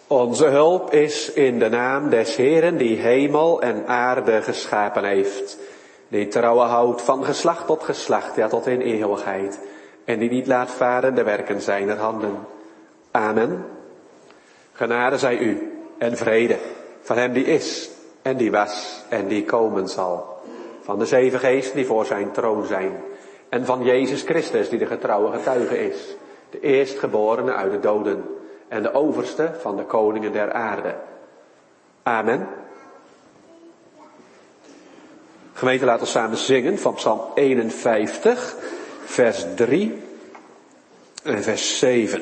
Onze hulp is in de naam des Heeren die hemel en aarde geschapen heeft. Die trouwen houdt van geslacht tot geslacht, ja tot in eeuwigheid. En die niet laat varen de werken zijner handen. Amen. Genade zij u en vrede van hem die is en die was en die komen zal. Van de 7 geesten die voor zijn troon zijn. En van Jezus Christus die de getrouwe getuige is. De eerstgeborene uit de doden. En de overste van de koningen der aarde. Amen. Gemeente, laten we samen zingen van Psalm 51, vers 3 en vers 7.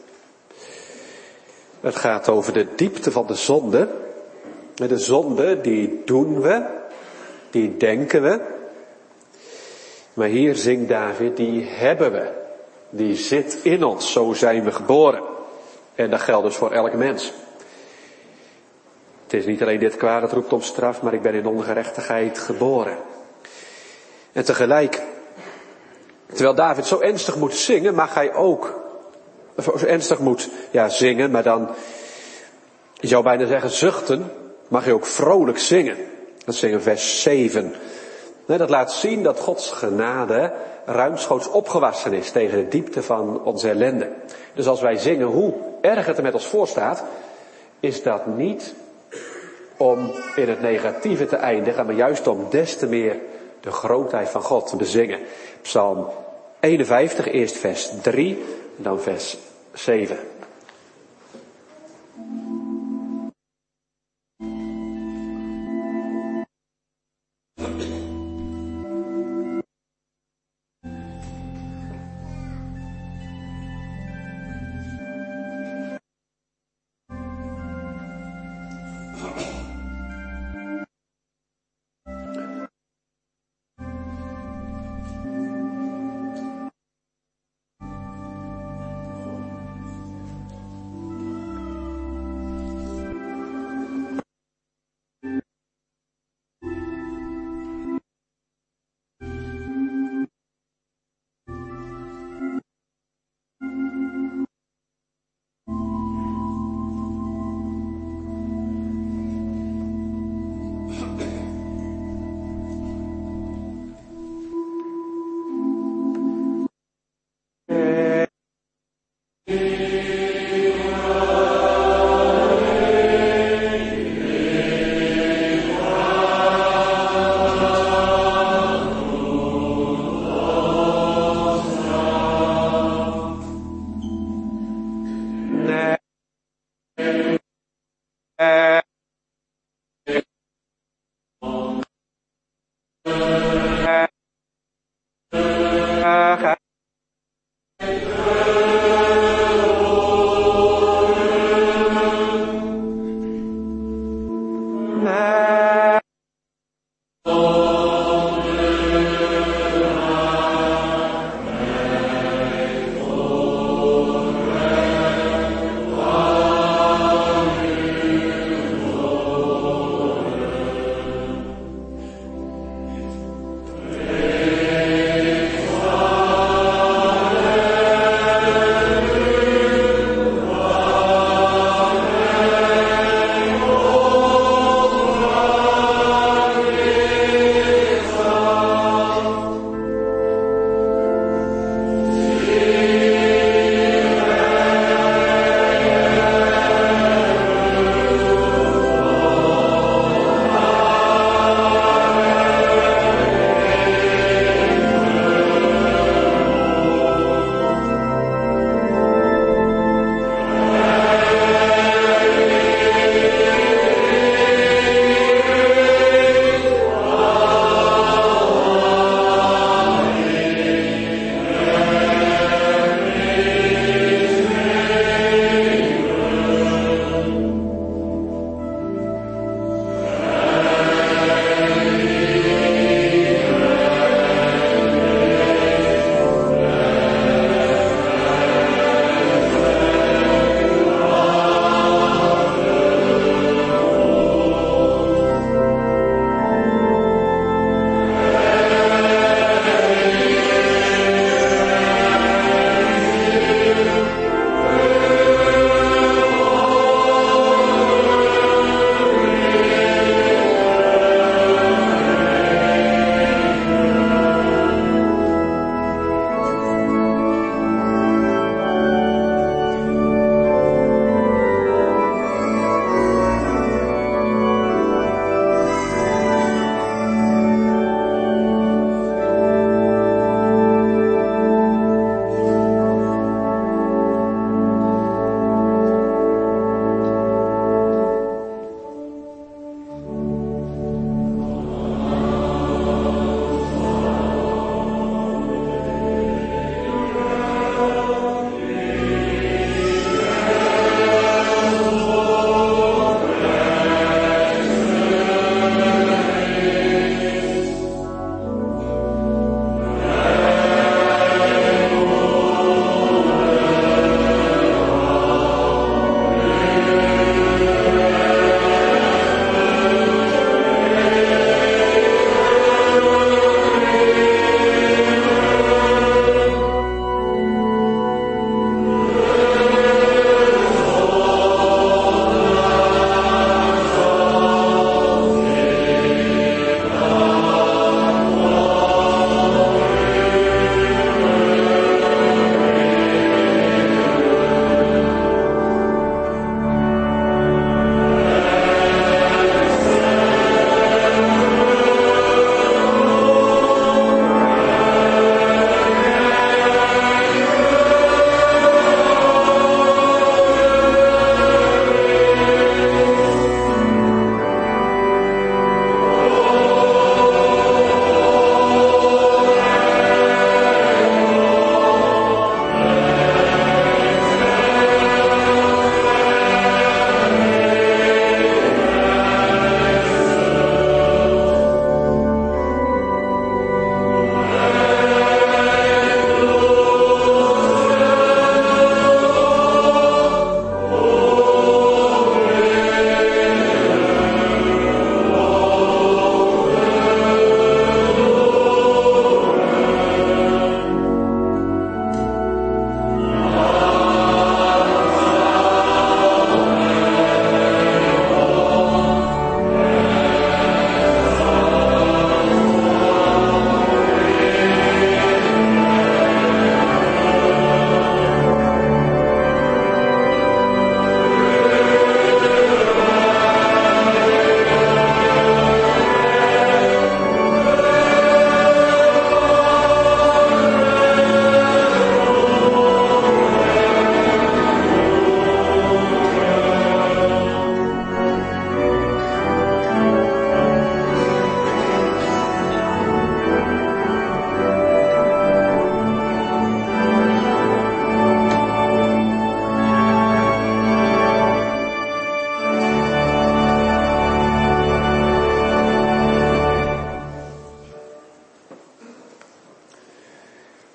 Het gaat over de diepte van de zonde. De zonde, die doen we, die denken we. Maar hier zingt David, die hebben we. Die zit in ons, zo zijn we geboren. En dat geldt dus voor elke mens. Het is niet alleen dit kwaad dat roept om straf, maar ik ben in ongerechtigheid geboren. En tegelijk, terwijl David zo ernstig moet zingen, mag hij ook, zo ernstig moet zingen, maar dan, je zou bijna zeggen zuchten, mag je ook vrolijk zingen. Dat zingen vers 7. Dat laat zien dat Gods genade ruimschoots opgewassen is tegen de diepte van onze ellende. Dus als wij zingen hoe erg het er met ons voor staat, is dat niet om in het negatieve te eindigen, maar juist om des te meer de grootheid van God te bezingen. Psalm 51, eerst vers 3, dan vers 7.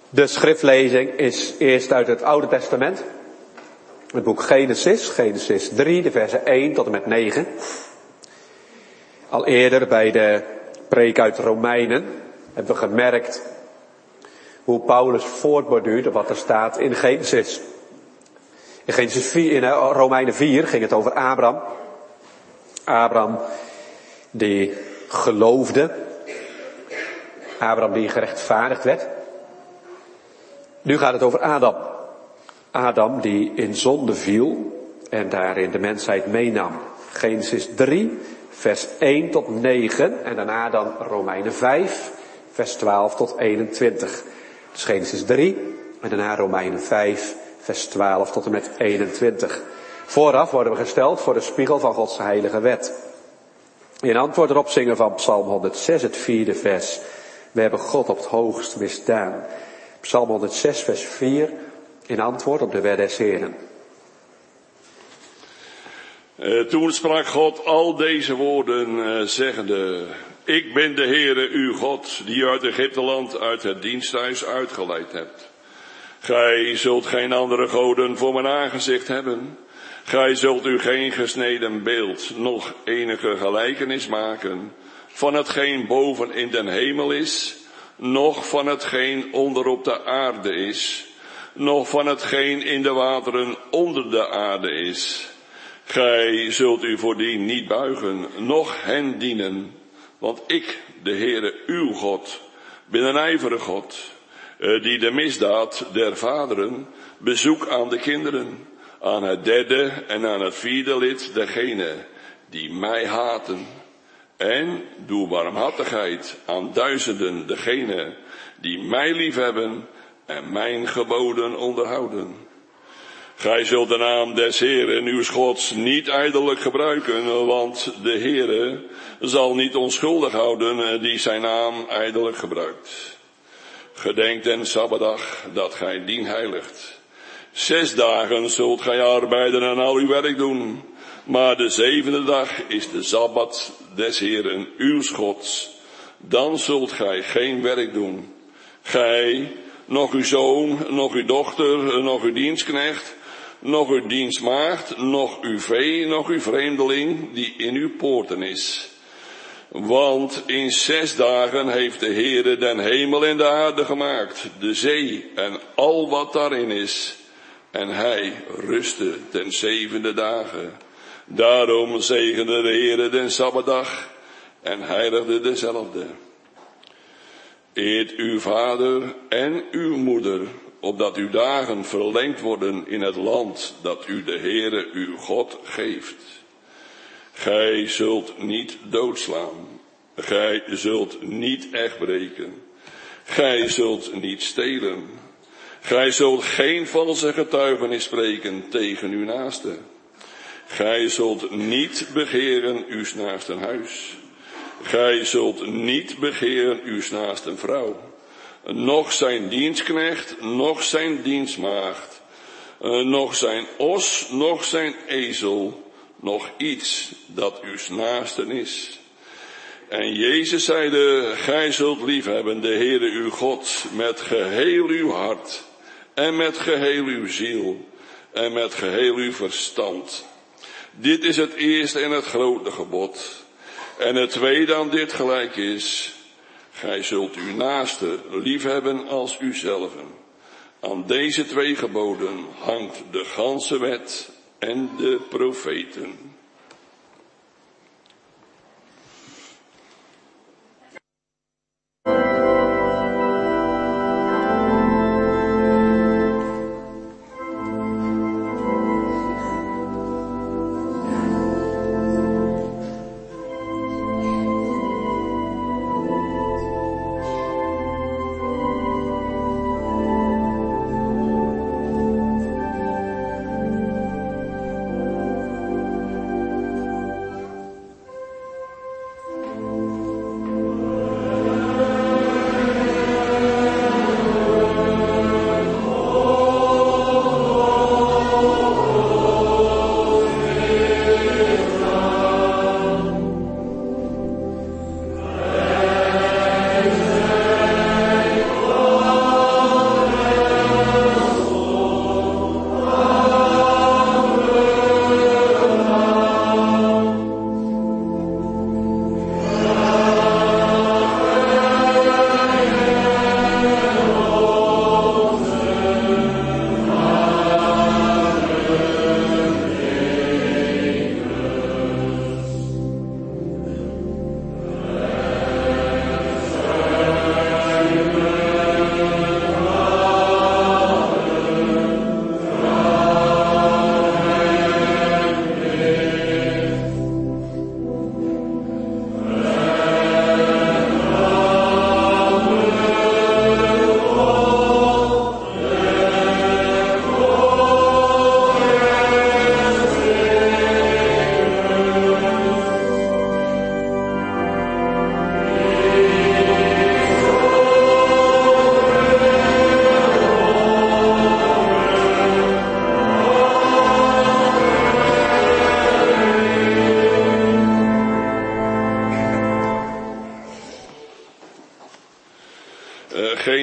De schriftlezing is eerst uit het Oude Testament. Het boek Genesis 3, de versen 1 tot en met 9. Al eerder bij de preek uit Romeinen hebben we gemerkt hoe Paulus voortborduurt op wat er staat in Genesis. In Romeinen 4 ging het over Abraham. Abraham die geloofde. Abraham die gerechtvaardigd werd. Nu gaat het over Adam. Adam die in zonde viel en daarin de mensheid meenam. Genesis 3, vers 1 tot 9 en daarna dan Romeinen 5, vers 12 tot 21. Dus Genesis 3 en daarna Romeinen 5, vers 12 tot en met 21. Vooraf worden we gesteld voor de spiegel van Gods heilige wet. In antwoord erop zingen van Psalm 106, het 4e vers. We hebben God op het hoogst misdaan. Psalm 106, vers 4, in antwoord op de wet des Heren. Toen sprak God al deze woorden, zeggende: Ik ben de Heere uw God, die u uit Egypteland, uit het diensthuis uitgeleid hebt. Gij zult geen andere goden voor mijn aangezicht hebben. Gij zult u geen gesneden beeld, noch enige gelijkenis maken van hetgeen boven in den hemel is, noch van hetgeen onder op de aarde is, noch van hetgeen in de wateren onder de aarde is. Gij zult u voordien niet buigen, noch hen dienen, want ik, de Heere uw God, ben een ijverige God, die de misdaad der vaderen bezoek aan de kinderen, aan het derde en aan het vierde lid dergenen die mij haten. En doe barmhartigheid aan duizenden degenen die mij liefhebben en mijn geboden onderhouden. Gij zult de naam des Heeren uws Gods niet ijdelijk gebruiken, want de Heere zal niet onschuldig houden die zijn naam ijdelijk gebruikt. Gedenk den Sabbatdag dat gij dien heiligt. 6 dagen zult gij arbeiden en al uw werk doen, maar de 7e dag is de Sabbat des Heeren uws Gods. Dan zult gij geen werk doen. Gij, nog uw zoon, nog uw dochter, nog uw dienstknecht, nog uw dienstmaagd, nog uw vee, nog uw vreemdeling die in uw poorten is. Want in 6 dagen heeft de Heere den hemel en de aarde gemaakt, de zee en al wat daarin is. En hij rustte ten 7e dagen. Daarom zegende de Heere den Sabbatdag en heiligde dezelfde. Eert uw vader en uw moeder, opdat uw dagen verlengd worden in het land dat u de Heere uw God geeft. Gij zult niet doodslaan. Gij zult niet echtbreken. Gij zult niet stelen. Gij zult geen valse getuigenis spreken tegen uw naaste. Gij zult niet begeren uw naasten huis. Gij zult niet begeren uw naasten vrouw. Nog zijn dienstknecht, nog zijn dienstmaagd. Nog zijn os, nog zijn ezel. Nog iets dat uw naasten is. En Jezus zeide: Gij zult liefhebben de Heere uw God met geheel uw hart. En met geheel uw ziel. En met geheel uw verstand. Dit is het eerste en het grote gebod. En het tweede aan dit gelijk is: gij zult uw naaste liefhebben als uzelven. Aan deze 2 geboden hangt de ganse wet en de profeten.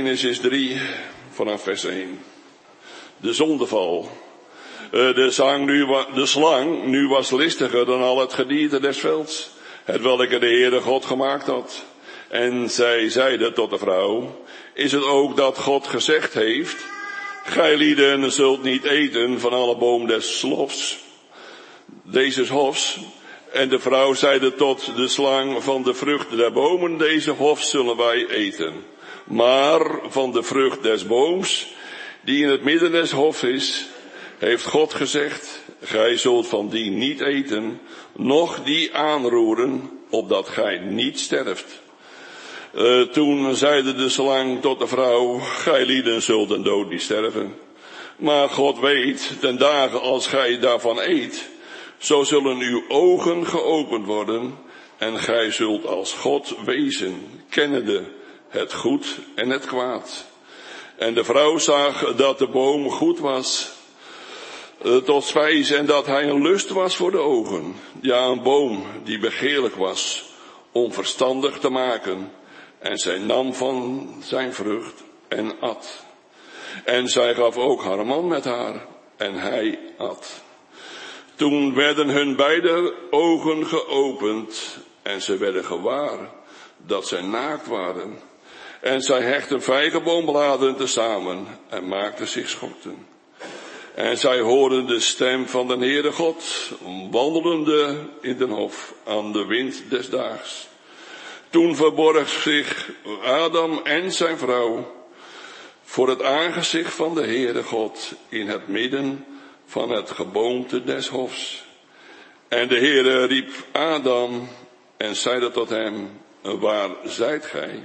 Genesis 3 vanaf vers 1. De zondeval. De slang nu was listiger dan al het gedierte des velds, hetwelke de Heere God gemaakt had. En zij zeide tot de vrouw, is het ook dat God gezegd heeft, gij lieden zult niet eten van alle boom des hofs, deze hofs. En de vrouw zeide tot de slang, van de vrucht der bomen deze hofs zullen wij eten. Maar van de vrucht des booms, die in het midden des hofs is, heeft God gezegd, gij zult van die niet eten, noch die aanroeren, opdat gij niet sterft. Toen zeide de slang tot de vrouw, gij lieden zult den dood niet sterven. Maar God weet, ten dagen als gij daarvan eet, zo zullen uw ogen geopend worden, en gij zult als God wezen, kennende het goed en het kwaad. En de vrouw zag dat de boom goed was tot spijs en dat hij een lust was voor de ogen. Ja, een boom die begeerlijk was om verstandig te maken. En zij nam van zijn vrucht en at. En zij gaf ook haar man met haar en hij at. Toen werden hun beide ogen geopend en ze werden gewaar dat zij naakt waren. En zij hechtten vijgenboombladeren tezamen en maakten zich schorten. En zij hoorden de stem van de Heere God, wandelende in den hof aan de wind des daags. Toen verborg zich Adam en zijn vrouw voor het aangezicht van de Heere God in het midden van het geboomte des hofs. En de Heere riep Adam en zeide tot hem, waar zijt gij?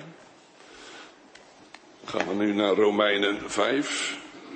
Gaan we nu naar Romeinen 5.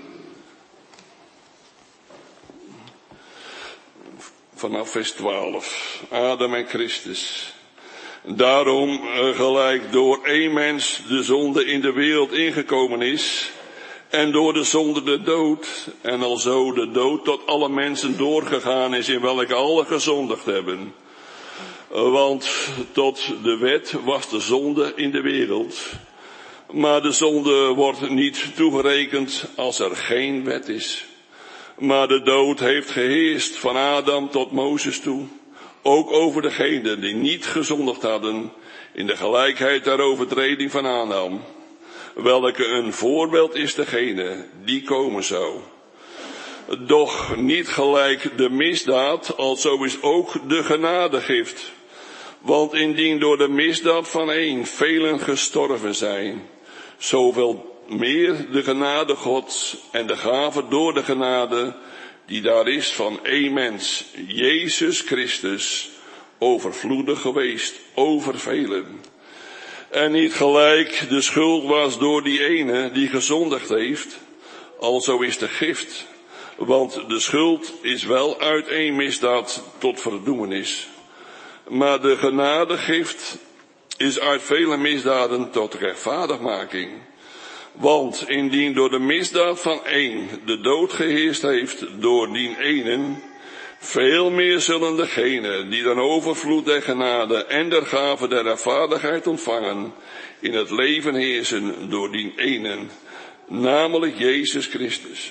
Vanaf vers 12. Adam en Christus. Daarom, gelijk door één mens de zonde in de wereld ingekomen is, en door de zonde de dood, en alzo de dood tot alle mensen doorgegaan is, in welke alle gezondigd hebben. Want tot de wet was de zonde in de wereld. Maar de zonde wordt niet toegerekend als er geen wet is. Maar de dood heeft geheerst van Adam tot Mozes toe, ook over degenen die niet gezondigd hadden, in de gelijkheid der overtreding van Adam, welke een voorbeeld is degene die komen zou. Doch niet gelijk de misdaad, alzo is ook de genadegift. Want indien door de misdaad van één velen gestorven zijn, zoveel meer de genade Gods en de gave door de genade die daar is van één mens, Jezus Christus, overvloedig geweest over velen. En niet gelijk de schuld was door die ene die gezondigd heeft, alzo is de gift. Want de schuld is wel uit één misdaad tot verdoemenis. Maar de genadegift is uit vele misdaden tot rechtvaardigmaking. Want indien door de misdaad van één de dood geheerst heeft door die enen, veel meer zullen degenen die dan overvloed der genade en der gave der rechtvaardigheid ontvangen, in het leven heersen door die enen, namelijk Jezus Christus.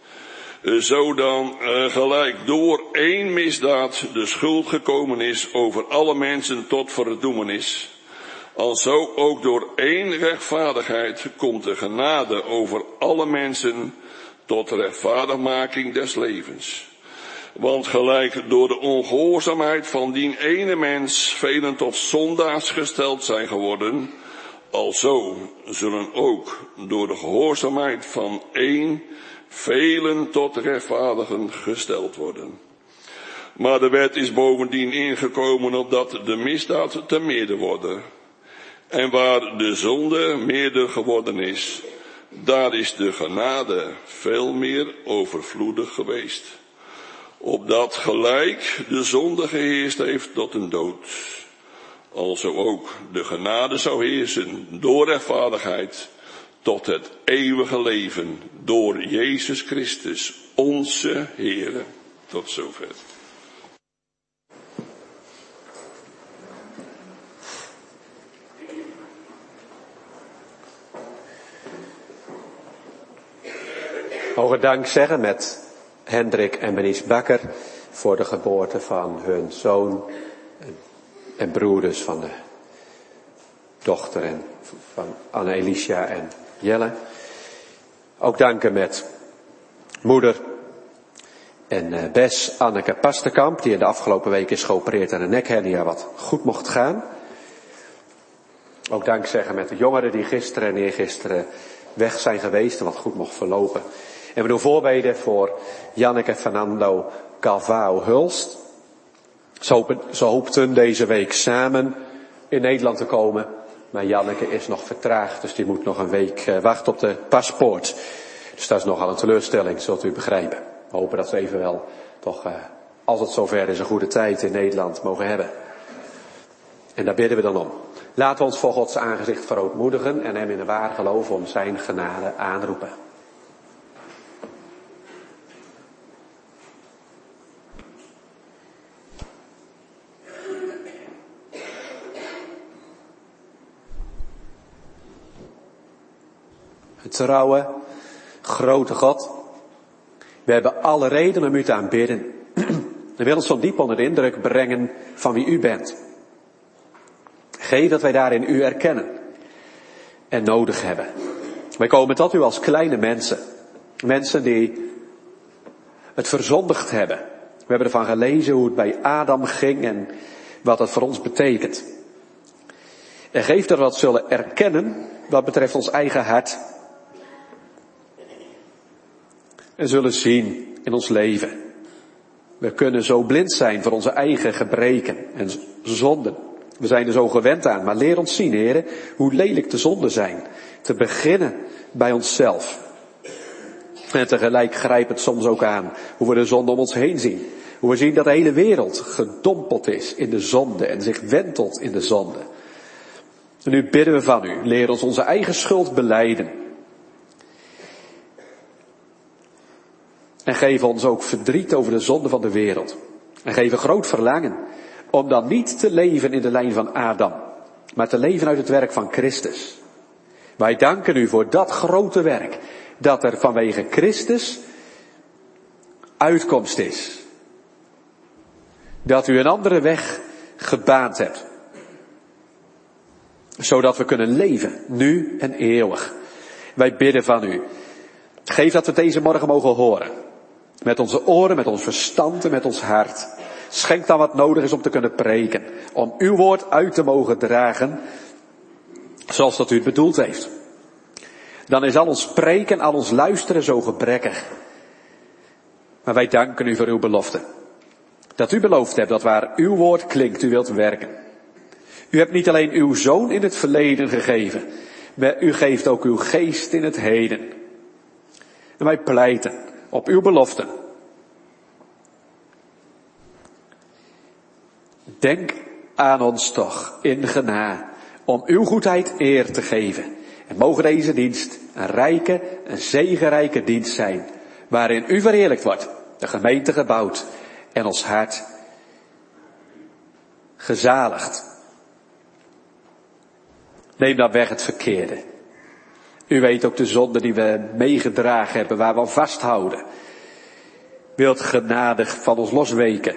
Zo dan gelijk door één misdaad de schuld gekomen is over alle mensen tot verdoemenis, alzo ook door één rechtvaardigheid komt de genade over alle mensen tot rechtvaardigmaking des levens. Want gelijk door de ongehoorzaamheid van die ene mens velen tot zondaars gesteld zijn geworden, alzo zullen ook door de gehoorzaamheid van één velen tot rechtvaardigen gesteld worden. Maar de wet is bovendien ingekomen opdat de misdaad te meerder worden. En waar de zonde meerder geworden is, daar is de genade veel meer overvloedig geweest. Opdat gelijk de zonde geheerst heeft tot een dood, alzo ook de genade zou heersen door rechtvaardigheid tot het eeuwige leven door Jezus Christus, onze Heere. Tot zover. Mogen dank zeggen met Hendrik en Benice Bakker voor de geboorte van hun zoon en broeders van de dochter en van Anne-Elicia en Jelle. Ook danken met moeder en Bes Anneke Pasterkamp, die in de afgelopen week is geopereerd aan een nekhernia, wat goed mocht gaan. Ook dank zeggen met de jongeren die gisteren en eergisteren weg zijn geweest en wat goed mocht verlopen. En we doen voorbeden voor Janneke Fernando Calvao Hulst. Ze hoopten deze week samen in Nederland te komen. Maar Janneke is nog vertraagd, dus die moet nog een week wachten op de paspoort. Dus dat is nogal een teleurstelling, zult u begrijpen. We hopen dat we evenwel toch, als het zover is, een goede tijd in Nederland mogen hebben. En daar bidden we dan om. Laten we ons voor Gods aangezicht verootmoedigen en hem in een waar geloof om zijn genade aanroepen. Trouwe, grote God, we hebben alle reden om u te aanbidden. We willen ons zo diep onder de indruk brengen van wie u bent. Geef dat wij daarin u erkennen en nodig hebben. Wij komen tot u als kleine mensen. Mensen die het verzondigd hebben. We hebben ervan gelezen hoe het bij Adam ging en wat dat voor ons betekent. En geef dat we dat zullen erkennen wat betreft ons eigen hart. En zullen zien in ons leven. We kunnen zo blind zijn voor onze eigen gebreken en zonden. We zijn er zo gewend aan, maar leer ons zien, heren, hoe lelijk de zonden zijn. Te beginnen bij onszelf. En tegelijk grijpt het soms ook aan hoe we de zonde om ons heen zien. Hoe we zien dat de hele wereld gedompeld is in de zonde en zich wentelt in de zonde. En nu bidden we van u, leer ons onze eigen schuld belijden. En geef ons ook verdriet over de zonde van de wereld. En geef een groot verlangen om dan niet te leven in de lijn van Adam, maar te leven uit het werk van Christus. Wij danken u voor dat grote werk, dat er vanwege Christus uitkomst is. Dat u een andere weg gebaand hebt. Zodat we kunnen leven, nu en eeuwig. Wij bidden van u. Geef dat we deze morgen mogen horen. Met onze oren, met ons verstand en met ons hart. Schenk dan wat nodig is om te kunnen preken. Om uw woord uit te mogen dragen. Zoals dat u het bedoeld heeft. Dan is al ons spreken, al ons luisteren zo gebrekkig. Maar wij danken u voor uw belofte. Dat u beloofd hebt dat waar uw woord klinkt, u wilt werken. U hebt niet alleen uw zoon in het verleden gegeven. Maar u geeft ook uw geest in het heden. En wij pleiten op uw belofte. Denk aan ons toch in genade om uw goedheid eer te geven. En mogen deze dienst een rijke, een zegenrijke dienst zijn, waarin u verheerlijkt wordt, de gemeente gebouwd en ons hart gezaligd. Neem dan weg het verkeerde. U weet ook de zonde die we meegedragen hebben, waar we aan vasthouden. Wilt genadig van ons losweken.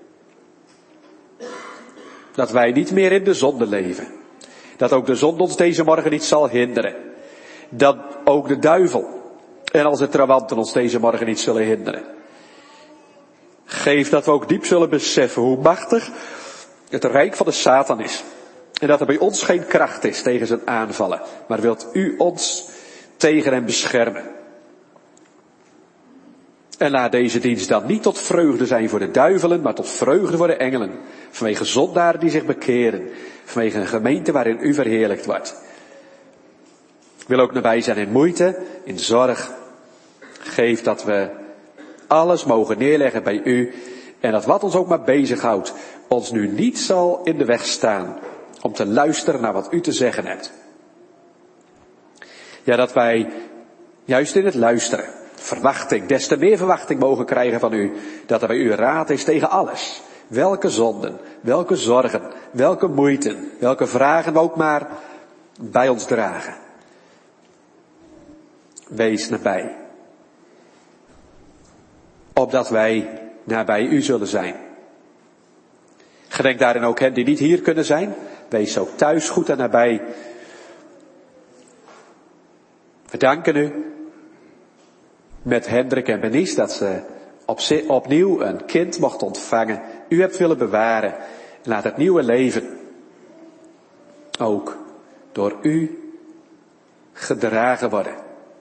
Dat wij niet meer in de zonde leven. Dat ook de zonde ons deze morgen niet zal hinderen. Dat ook de duivel en al zijn trawanten ons deze morgen niet zullen hinderen. Geef dat we ook diep zullen beseffen hoe machtig het rijk van de Satan is. En dat er bij ons geen kracht is tegen zijn aanvallen. Maar wilt u ons tegen hem beschermen. En laat deze dienst dan niet tot vreugde zijn voor de duivelen, maar tot vreugde voor de engelen. Vanwege zondaren die zich bekeren. Vanwege een gemeente waarin u verheerlijkt wordt. Wil ook nabij zijn in moeite, in zorg. Geef dat we alles mogen neerleggen bij u. En dat wat ons ook maar bezighoudt, ons nu niet zal in de weg staan. Om te luisteren naar wat u te zeggen hebt. Ja, dat wij juist in het luisteren, verwachting, des te meer verwachting mogen krijgen van u. Dat er bij u raad is tegen alles. Welke zonden, welke zorgen, welke moeiten, welke vragen we ook maar bij ons dragen. Wees nabij. opdat wij nabij u zullen zijn. Gedenk daarin ook hen die niet hier kunnen zijn. Wees ook thuis goed en nabij. We danken u met Hendrik en Benice dat ze opnieuw een kind mocht ontvangen. U hebt willen bewaren. En laat het nieuwe leven ook door u gedragen worden.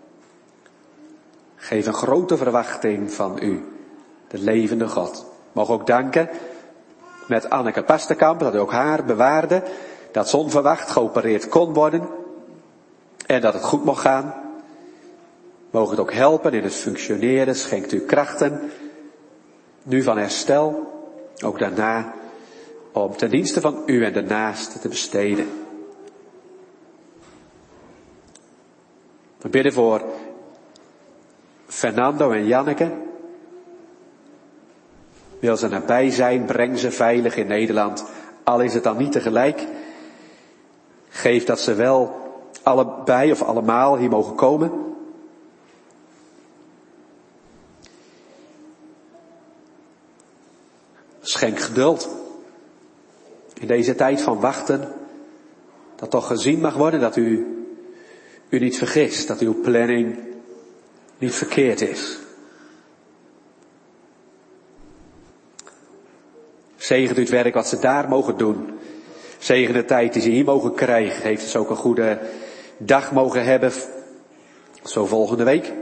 Geef een grote verwachting van u, de levende God. Mogen ook danken met Anneke Pastenkamp, dat u ook haar bewaarde, dat ze onverwacht geopereerd kon worden en dat het goed mocht gaan. Mogen het ook helpen in het functioneren, schenkt u krachten, nu van herstel, ook daarna, om ten dienste van u en de naaste te besteden. We bidden voor Fernando en Janneke. Wil ze nabij zijn, breng ze veilig in Nederland, al is het dan niet tegelijk. Geef dat ze wel allebei of allemaal hier mogen komen. Schenk geduld. In deze tijd van wachten, dat toch gezien mag worden dat u niet vergist, dat uw planning niet verkeerd is. Zegent u het werk wat ze daar mogen doen. Zegen de tijd die ze hier mogen krijgen. Heeft ze ook een goede dag mogen hebben. Zo volgende week.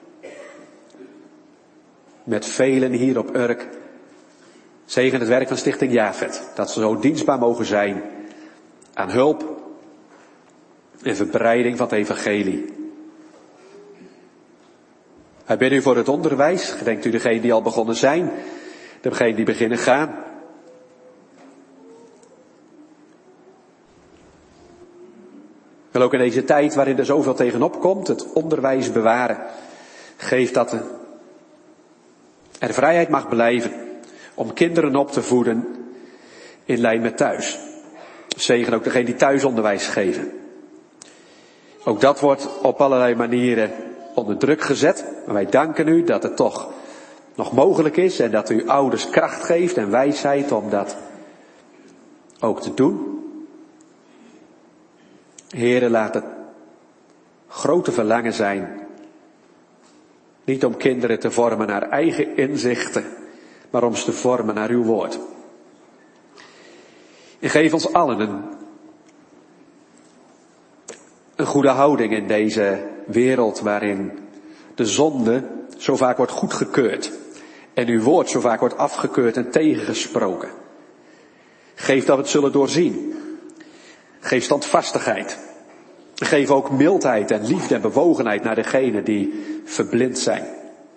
Met velen hier op Urk. Zegen het werk van Stichting Javed. Dat ze zo dienstbaar mogen zijn aan hulp en verbreiding van het evangelie. Wij bidden u voor het onderwijs. Gedenkt u degenen die al begonnen zijn. Degenen die beginnen gaan. Wil ook in deze tijd waarin er zoveel tegenop komt, het onderwijs bewaren. Geef dat er vrijheid mag blijven om kinderen op te voeden in lijn met thuis. Zegen ook degenen die thuisonderwijs geven. Ook dat wordt op allerlei manieren onder druk gezet. Maar wij danken u dat het toch nog mogelijk is en dat u ouders kracht geeft en wijsheid om dat ook te doen. Heere, laat het grote verlangen zijn, niet om kinderen te vormen naar eigen inzichten, maar om ze te vormen naar uw woord. En geef ons allen een goede houding in deze wereld waarin de zonde zo vaak wordt goedgekeurd en uw woord zo vaak wordt afgekeurd en tegengesproken. Geef dat we het zullen doorzien. Geef standvastigheid. Geef ook mildheid en liefde en bewogenheid naar degenen die verblind zijn.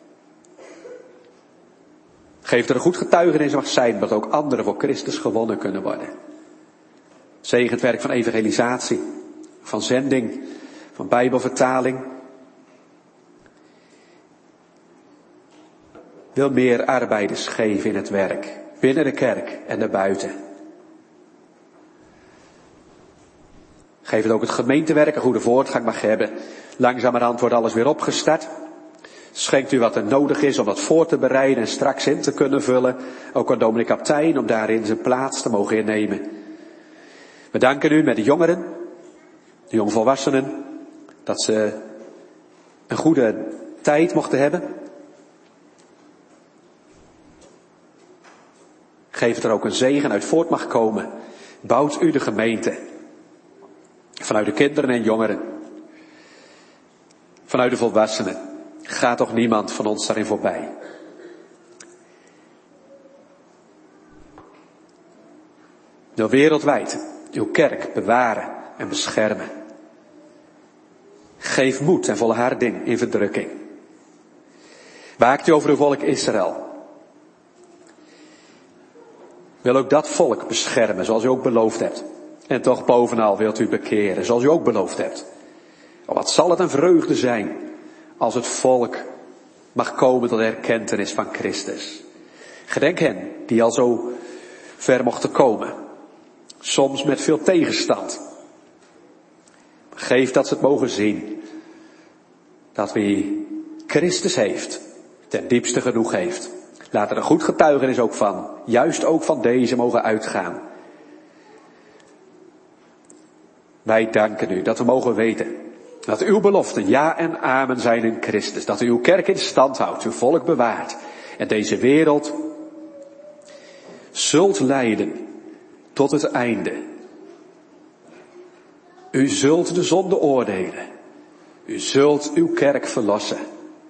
Geef dat er een goed getuigenis mag zijn, dat ook anderen voor Christus gewonnen kunnen worden. Zegen het werk van evangelisatie, van zending, van bijbelvertaling. Wil meer arbeiders geven in het werk, binnen de kerk en daarbuiten. Geef het ook het gemeentewerk een goede voortgang mag hebben. Langzamerhand wordt alles weer opgestart. Schenkt u wat er nodig is om dat voor te bereiden en straks in te kunnen vullen. Ook aan dominee Kaptein om daarin zijn plaats te mogen innemen. We danken u met de jongeren, de jongvolwassenen, dat ze een goede tijd mochten hebben. Geef het er ook een zegen uit voort mag komen. Bouwt u de gemeente. Vanuit de kinderen en jongeren. Vanuit de volwassenen. Gaat toch niemand van ons daarin voorbij. Wil wereldwijd uw kerk bewaren en beschermen. Geef moed en volharding in verdrukking. Waakt u over uw volk Israël. Wil ook dat volk beschermen zoals u ook beloofd hebt. En toch bovenal wilt u bekeren, zoals u ook beloofd hebt. Oh, wat zal het een vreugde zijn als het volk mag komen tot erkentenis van Christus. Gedenk hen die al zo ver mochten komen. Soms met veel tegenstand. Geef dat ze het mogen zien. Dat wie Christus heeft, ten diepste genoeg heeft. Laat er een goed getuigenis ook van, juist ook van deze mogen uitgaan. Wij danken u dat we mogen weten dat uw beloften ja en amen zijn in Christus. Dat u uw kerk in stand houdt, uw volk bewaart. En deze wereld zult leiden tot het einde. U zult de zonde oordelen. U zult uw kerk verlossen.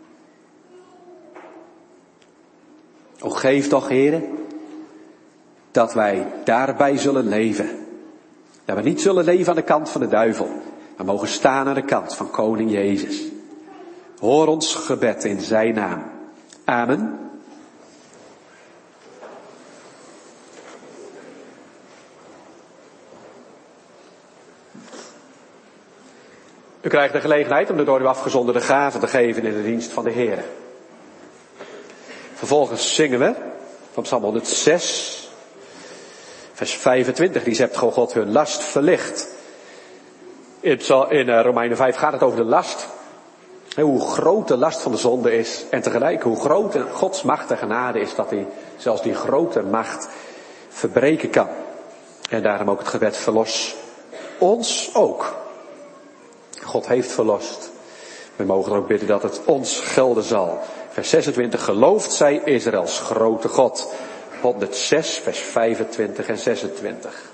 O geef toch, Heere, dat wij daarbij zullen leven. Dat we niet zullen leven aan de kant van de duivel, maar mogen staan aan de kant van koning Jezus. Hoor ons gebed in zijn naam. Amen. U krijgt de gelegenheid om de door u afgezonderde gaven te geven in de dienst van de Heer. Vervolgens zingen we van Psalm 106, vers 25. Die zegt, God hun last verlicht. In Romeinen 5 gaat het over de last. Hoe groot de last van de zonde is. En tegelijk hoe groot Gods macht en genade is dat hij zelfs die grote macht verbreken kan. En daarom ook het gebed verlos ons ook. God heeft verlost. We mogen ook bidden dat het ons gelden zal. Vers 26, geloofd zij Israëls grote God. 106, vers 25 en 26.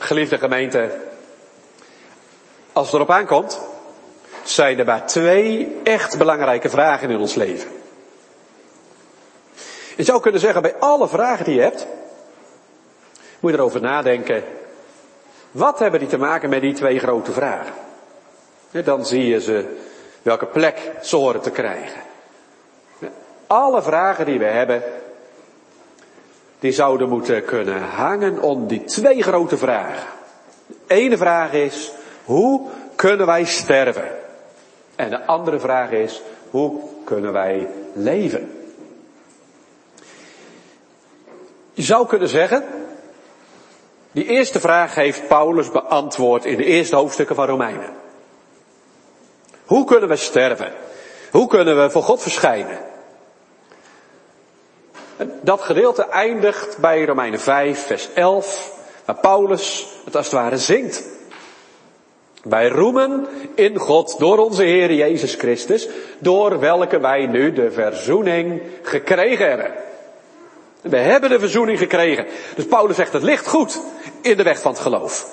Geliefde gemeente, als het erop aankomt, zijn er maar 2 echt belangrijke vragen in ons leven. Je zou kunnen zeggen, bij alle vragen die je hebt, moet je erover nadenken, wat hebben die te maken met die 2 grote vragen? Dan zie je ze, welke plek ze horen te krijgen. Alle vragen die we hebben, die zouden moeten kunnen hangen om die 2 grote vragen. De ene vraag is, hoe kunnen wij sterven? En de andere vraag is, hoe kunnen wij leven? Je zou kunnen zeggen, die eerste vraag heeft Paulus beantwoord in de eerste hoofdstukken van Romeinen. Hoe kunnen we sterven? Hoe kunnen we voor God verschijnen? Dat gedeelte eindigt bij Romeinen 5, vers 11, waar Paulus het als het ware zingt. Wij roemen in God door onze Heer Jezus Christus, door welke wij nu de verzoening gekregen hebben. We hebben de verzoening gekregen. Dus Paulus zegt, het ligt goed in de weg van het geloof.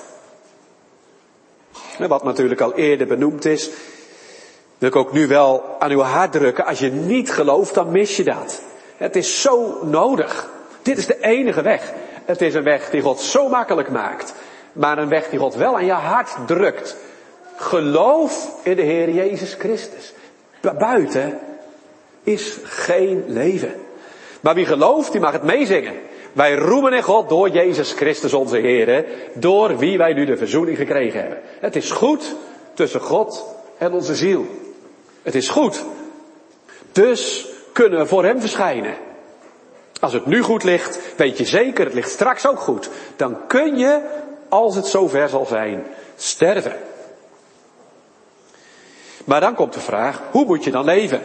En wat natuurlijk al eerder benoemd is, wil ik ook nu wel aan uw hart drukken. Als je niet gelooft, dan mis je dat. Het is zo nodig. Dit is de enige weg. Het is een weg die God zo makkelijk maakt. Maar een weg die God wel aan je hart drukt. Geloof in de Heer Jezus Christus. Buiten is geen leven. Maar wie gelooft, die mag het meezingen. Wij roemen in God door Jezus Christus onze Heer. Door wie wij nu de verzoening gekregen hebben. Het is goed tussen God en onze ziel. Het is goed. Dus kunnen we voor hem verschijnen. Als het nu goed ligt, weet je zeker, het ligt straks ook goed. Dan kun je, als het zover zal zijn, sterven. Maar dan komt de vraag, hoe moet je dan leven?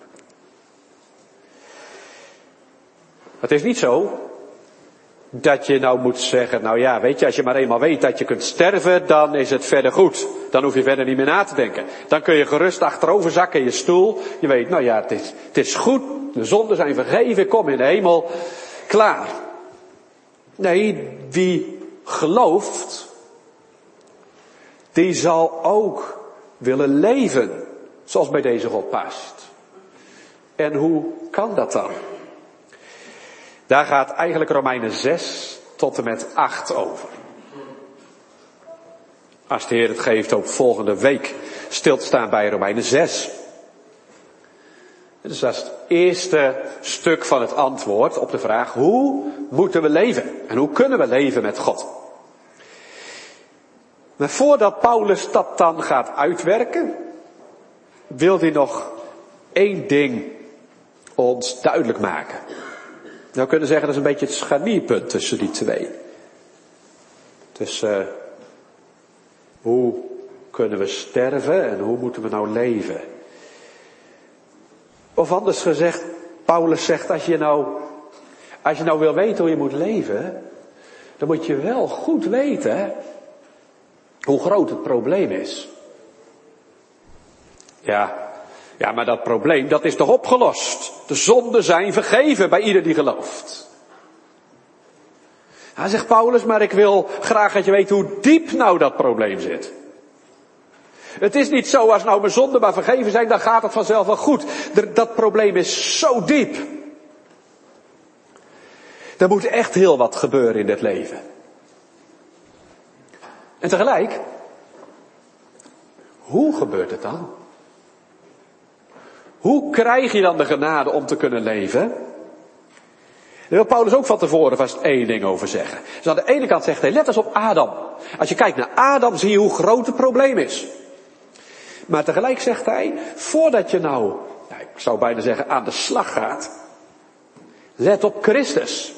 Het is niet zo dat je nou moet zeggen, nou ja, weet je, als je maar eenmaal weet dat je kunt sterven, dan is het verder goed. Dan hoef je verder niet meer na te denken. Dan kun je gerust achterover zakken in je stoel. Je weet, nou ja, het is goed, de zonden zijn vergeven, kom in de hemel, klaar. Nee, wie gelooft, die zal ook willen leven zoals bij deze God past. En hoe kan dat dan? Daar gaat eigenlijk Romeinen 6 tot en met 8 over. Als de Heer het geeft, ook volgende week stil te staan bij Romeinen 6. Dus dat is het eerste stuk van het antwoord op de vraag, hoe moeten we leven? En hoe kunnen we leven met God? Maar voordat Paulus dat dan gaat uitwerken, wil hij nog 1 ding ons duidelijk maken. Nou kunnen zeggen, dat is een beetje het scharnierpunt tussen die 2. Dus hoe kunnen we sterven en hoe moeten we nou leven? Of anders gezegd, Paulus zegt, als je nou wil weten hoe je moet leven, dan moet je wel goed weten hoe groot het probleem is. Ja, maar dat probleem, dat is toch opgelost? De zonden zijn vergeven bij ieder die gelooft. Hij zegt Paulus, maar ik wil graag dat je weet hoe diep nou dat probleem zit. Het is niet zo, als nou mijn zonden maar vergeven zijn, dan gaat het vanzelf wel goed. Dat probleem is zo diep. Er moet echt heel wat gebeuren in dit leven. En tegelijk, hoe gebeurt het dan? Hoe krijg je dan de genade om te kunnen leven? Daar wil Paulus ook van tevoren vast 1 ding over zeggen. Dus aan de ene kant zegt hij, let eens op Adam. Als je kijkt naar Adam, zie je hoe groot het probleem is. Maar tegelijk zegt hij, voordat je ik zou bijna zeggen, aan de slag gaat, let op Christus.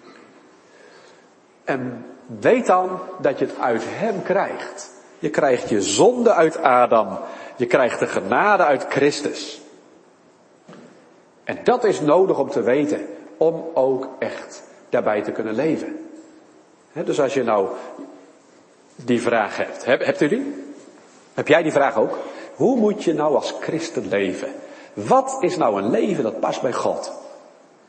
En weet dan dat je het uit hem krijgt. Je krijgt je zonde uit Adam. Je krijgt de genade uit Christus. En dat is nodig om te weten, om ook echt daarbij te kunnen leven. Dus als je nou die vraag hebt, hebt u die? Heb jij die vraag ook? Hoe moet je nou als christen leven? Wat is nou een leven dat past bij God?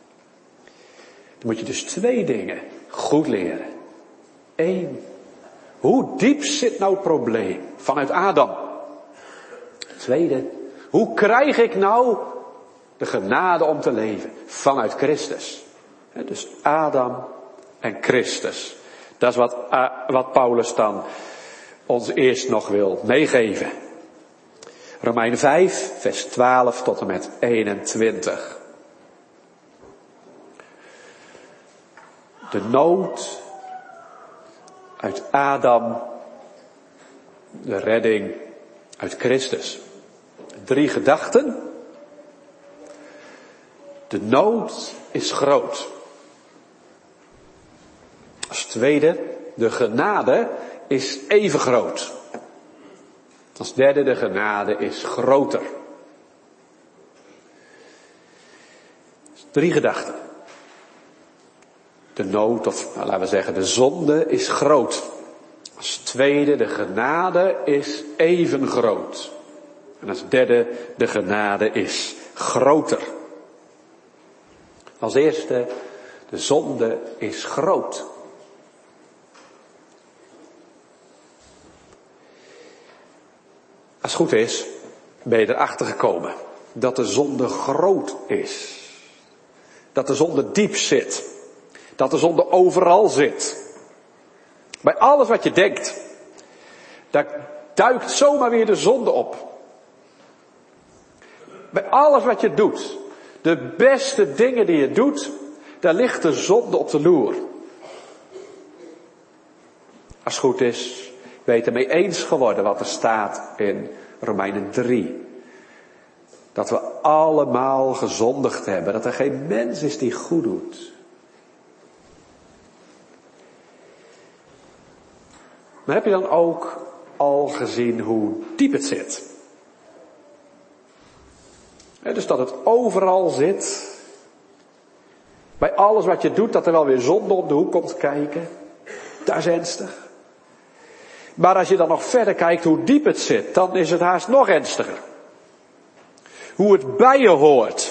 Dan moet je dus 2 dingen goed leren. 1, Hoe diep zit nou het probleem vanuit Adam? Tweede, hoe krijg ik nou de genade om te leven? Vanuit Christus. Dus Adam en Christus. Dat is wat Paulus dan ons eerst nog wil meegeven. Romeinen 5, vers 12 tot en met 21. De nood uit Adam, de redding uit Christus. 3 gedachten. De nood is groot. Als tweede, de genade is even groot. Als derde, de genade is groter. 3 gedachten. De nood, of laten we zeggen, de zonde is groot. Als tweede, de genade is even groot. En als derde, de genade is groter. Als eerste, de zonde is groot. Als het goed is, ben je erachter gekomen dat de zonde groot is. Dat de zonde diep zit. Dat de zonde overal zit. Bij alles wat je denkt, daar duikt zomaar weer de zonde op. Bij alles wat je doet, de beste dingen die je doet, daar ligt de zonde op de loer. Als het goed is, ben je het ermee eens geworden wat er staat in Romeinen 3. Dat we allemaal gezondigd hebben, dat er geen mens is die goed doet. Maar heb je dan ook al gezien hoe diep het zit? Dus dat het overal zit. Bij alles wat je doet, dat er wel weer zonde op de hoek komt kijken. Dat is ernstig. Maar als je dan nog verder kijkt hoe diep het zit, dan is het haast nog ernstiger. Hoe het bij je hoort.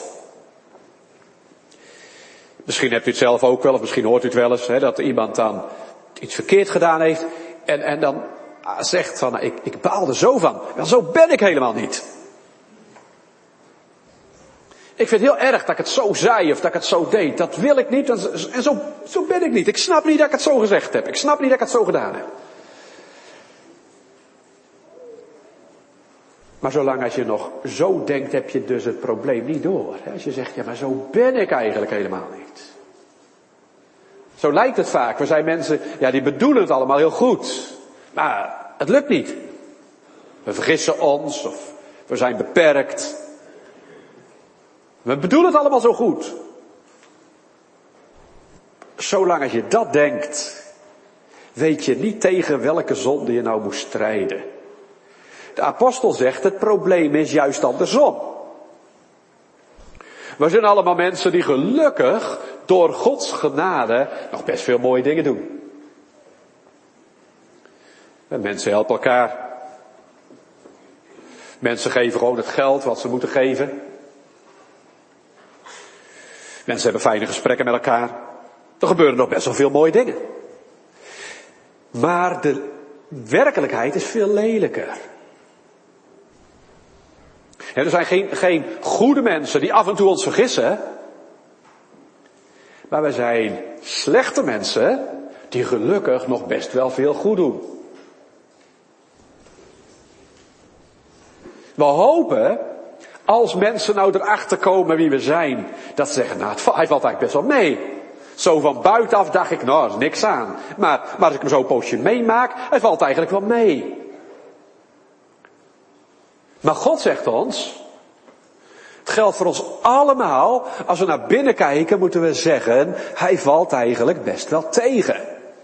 Misschien hebt u het zelf ook wel, of misschien hoort u het wel eens, dat iemand dan iets verkeerd gedaan heeft. En dan zegt van, ik baal er zo van. Wel, zo ben ik helemaal niet. Ik vind het heel erg dat ik het zo zei of dat ik het zo deed. Dat wil ik niet en zo ben ik niet. Ik snap niet dat ik het zo gezegd heb. Ik snap niet dat ik het zo gedaan heb. Maar zolang als je nog zo denkt, heb je dus het probleem niet door. Als je zegt, ja maar zo ben ik eigenlijk helemaal niet. Zo lijkt het vaak. We zijn mensen, ja die bedoelen het allemaal heel goed. Maar het lukt niet. We vergissen ons of we zijn beperkt. We bedoelen het allemaal zo goed. Zolang als je dat denkt, weet je niet tegen welke zonde je nou moet strijden. De apostel zegt, het probleem is juist andersom. We zijn allemaal mensen die gelukkig door Gods genade nog best veel mooie dingen doen. En mensen helpen elkaar. Mensen geven gewoon het geld wat ze moeten geven. Mensen hebben fijne gesprekken met elkaar. Er gebeuren nog best wel veel mooie dingen. Maar de werkelijkheid is veel lelijker. Er zijn geen goede mensen die af en toe ons vergissen. Maar we zijn slechte mensen die gelukkig nog best wel veel goed doen. We hopen, als mensen nou erachter komen wie we zijn, dat ze zeggen, nou, hij valt eigenlijk best wel mee. Zo van buitenaf dacht ik, nou, er is niks aan. Maar als ik hem zo een poosje meemaak, hij valt eigenlijk wel mee. Maar God zegt ons, het geldt voor ons allemaal, als we naar binnen kijken, moeten we zeggen, hij valt eigenlijk best wel tegen.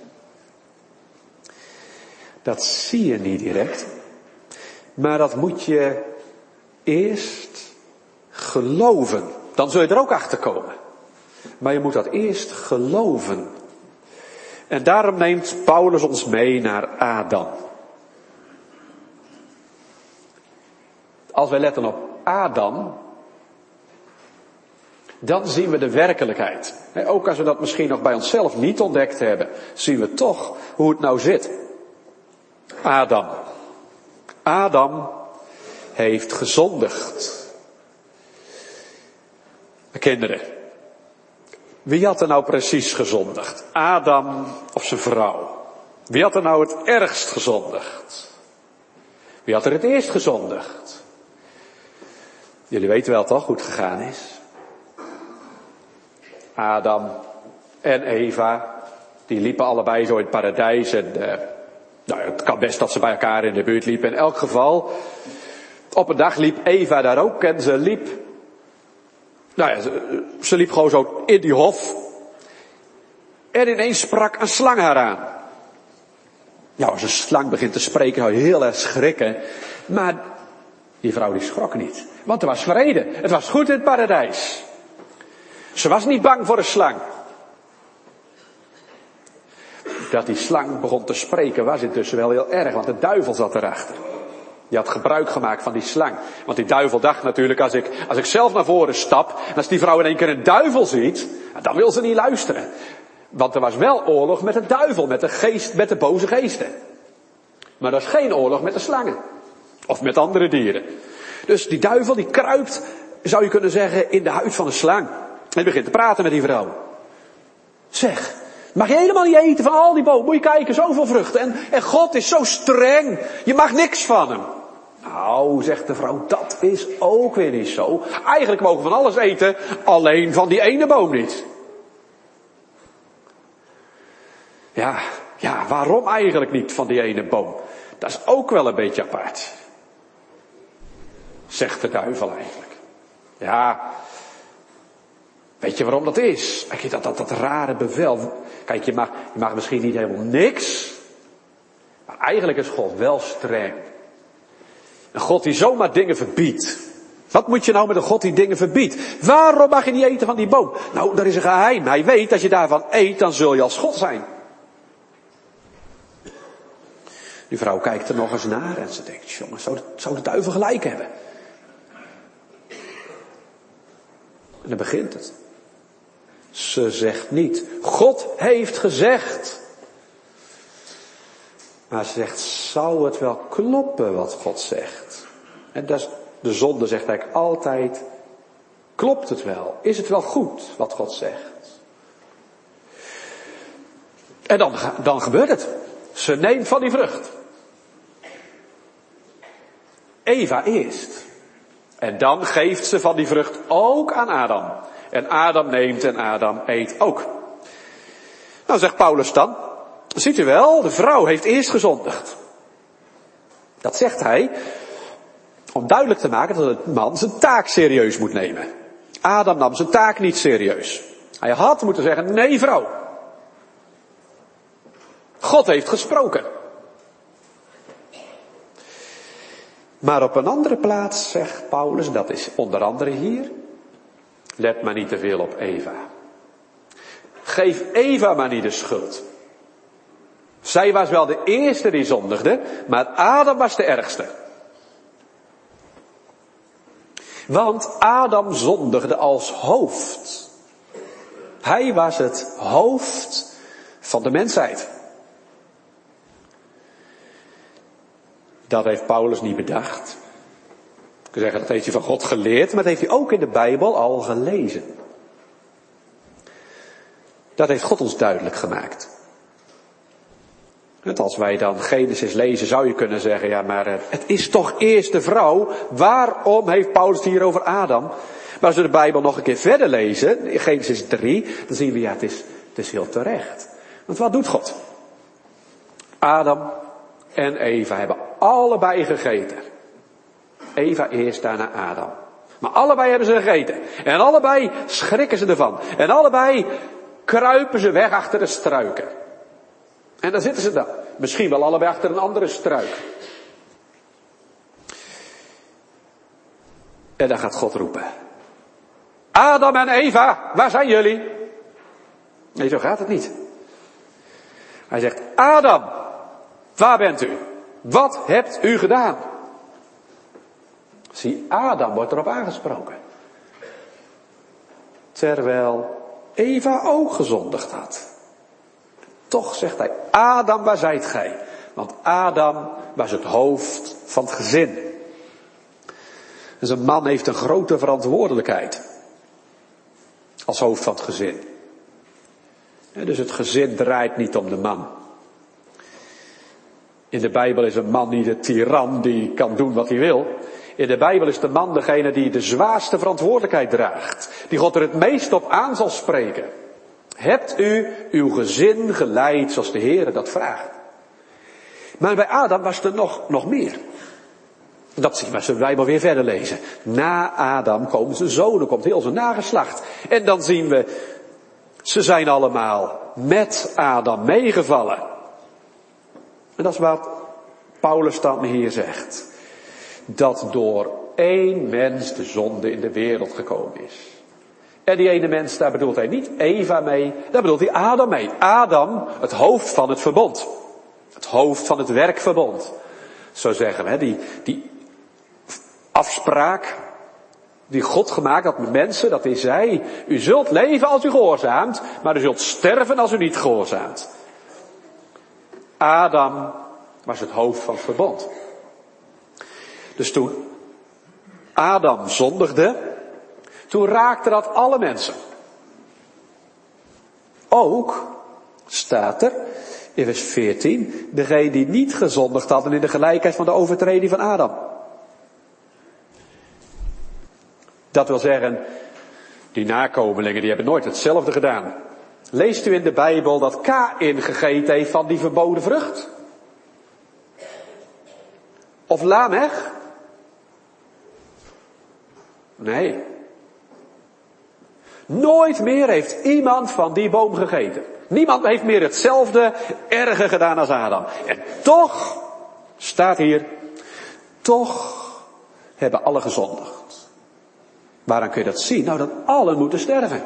Dat zie je niet direct, maar dat moet je eerst geloven. Dan zul je er ook achter komen. Maar je moet dat eerst geloven. En daarom neemt Paulus ons mee naar Adam. Als wij letten op Adam, dan zien we de werkelijkheid. Ook als we dat misschien nog bij onszelf niet ontdekt hebben, zien we toch hoe het nou zit. Adam. Adam heeft gezondigd. Kinderen, wie had er nou precies gezondigd? Adam of zijn vrouw? Wie had er nou het ergst gezondigd? Wie had er het eerst gezondigd? Jullie weten wel toch hoe het gegaan is? Adam en Eva, die liepen allebei zo in het paradijs. En het kan best dat ze bij elkaar in de buurt liepen. In elk geval, op een dag liep Eva daar ook. En ze liep, ze liep gewoon zo in die hof. En ineens sprak een slang haar aan. Nou, als een slang begint te spreken, zou je heel erg schrikken. Maar die vrouw die schrok niet. Want er was vrede. Het was goed in het paradijs. Ze was niet bang voor een slang. Dat die slang begon te spreken was intussen wel heel erg, want de duivel zat erachter. Die had gebruik gemaakt van die slang. Want die duivel dacht natuurlijk, als ik zelf naar voren stap, en als die vrouw in één keer een duivel ziet, dan wil ze niet luisteren. Want er was wel oorlog met de duivel, met de boze geesten. Maar dat is geen oorlog met de slangen. Of met andere dieren. Dus die duivel die kruipt, zou je kunnen zeggen, in de huid van een slang. En die begint te praten met die vrouw. Zeg, mag je helemaal niet eten van al die bomen? Moet je kijken, zoveel vruchten. En God is zo streng. Je mag niks van hem. Nou, zegt de vrouw, dat is ook weer niet zo. Eigenlijk mogen we van alles eten, alleen van die ene boom niet. Ja, waarom eigenlijk niet van die ene boom? Dat is ook wel een beetje apart. Zegt de duivel eigenlijk. Ja, weet je waarom dat is? Kijk, dat rare bevel. Kijk, je mag misschien niet helemaal niks. Maar eigenlijk is God wel streng. Een God die zomaar dingen verbiedt. Wat moet je nou met een God die dingen verbiedt? Waarom mag je niet eten van die boom? Nou, dat is een geheim. Hij weet, als je daarvan eet, dan zul je als God zijn. Die vrouw kijkt er nog eens naar en ze denkt, jongens, zou de duivel gelijk hebben? En dan begint het. Ze zegt niet, God heeft gezegd. Maar ze zegt, zou het wel kloppen wat God zegt? En de zonde zegt eigenlijk altijd, klopt het wel? Is het wel goed wat God zegt? En dan gebeurt het. Ze neemt van die vrucht. Eva eerst. En dan geeft ze van die vrucht ook aan Adam. En Adam neemt en Adam eet ook. Nou zegt Paulus dan, ziet u wel, de vrouw heeft eerst gezondigd. Dat zegt hij om duidelijk te maken dat de man zijn taak serieus moet nemen. Adam nam zijn taak niet serieus. Hij had moeten zeggen, nee vrouw. God heeft gesproken. Maar op een andere plaats zegt Paulus, dat is onder andere hier, let maar niet te veel op Eva. Geef Eva maar niet de schuld. Zij was wel de eerste die zondigde, maar Adam was de ergste. Want Adam zondigde als hoofd. Hij was het hoofd van de mensheid. Dat heeft Paulus niet bedacht. Ik kan zeggen, dat heeft hij van God geleerd, maar dat heeft hij ook in de Bijbel al gelezen. Dat heeft God ons duidelijk gemaakt. En als wij dan Genesis lezen, zou je kunnen zeggen, ja maar het is toch eerst de vrouw. Waarom heeft Paulus het hier over Adam? Maar als we de Bijbel nog een keer verder lezen, in Genesis 3, dan zien we, ja het is heel terecht. Want wat doet God? Adam en Eva hebben allebei gegeten. Eva eerst, daarna Adam. Maar allebei hebben ze gegeten. En allebei schrikken ze ervan. En allebei kruipen ze weg achter de struiken. En dan zitten ze dan. Misschien wel allebei achter een andere struik. En dan gaat God roepen. Adam en Eva, waar zijn jullie? Nee, zo gaat het niet. Hij zegt, Adam, waar bent u? Wat hebt u gedaan? Zie, Adam wordt erop aangesproken. Terwijl Eva ook gezondigd had. Toch zegt hij, Adam, waar zijt gij? Want Adam was het hoofd van het gezin. Dus een man heeft een grote verantwoordelijkheid. Als hoofd van het gezin. Dus het gezin draait niet om de man. In de Bijbel is een man niet de tiran die kan doen wat hij wil. In de Bijbel is de man degene die de zwaarste verantwoordelijkheid draagt. Die God er het meest op aan zal spreken. Hebt u uw gezin geleid zoals de Heer dat vraagt. Maar bij Adam was er nog meer. Dat zien we als we de Bijbel weer verder lezen. Na Adam komen zijn zonen, komt heel zijn nageslacht. En dan zien we, ze zijn allemaal met Adam meegevallen. En dat is wat Paulus dan hier zegt. Dat door één mens de zonde in de wereld gekomen is. En die ene mens, daar bedoelt hij niet Eva mee, daar bedoelt hij Adam mee. Adam, het hoofd van het verbond. Het hoofd van het werkverbond. Zo zeggen we, die afspraak die God gemaakt had met mensen, dat hij zei, u zult leven als u gehoorzaamt, maar u zult sterven als u niet gehoorzaamt. Adam was het hoofd van het verbond. Dus toen Adam zondigde, toen raakte dat alle mensen. Ook, staat er in vers 14, degene die niet gezondigd hadden in de gelijkheid van de overtreding van Adam. Dat wil zeggen, die nakomelingen die hebben nooit hetzelfde gedaan. Leest u in de Bijbel dat Kaïn gegeten heeft van die verboden vrucht? Of Lamech? Nee. Nooit meer heeft iemand van die boom gegeten. Niemand heeft meer hetzelfde erge gedaan als Adam. En toch, staat hier, toch hebben alle gezondigd. Waaraan kun je dat zien? Nou, dat allen moeten sterven.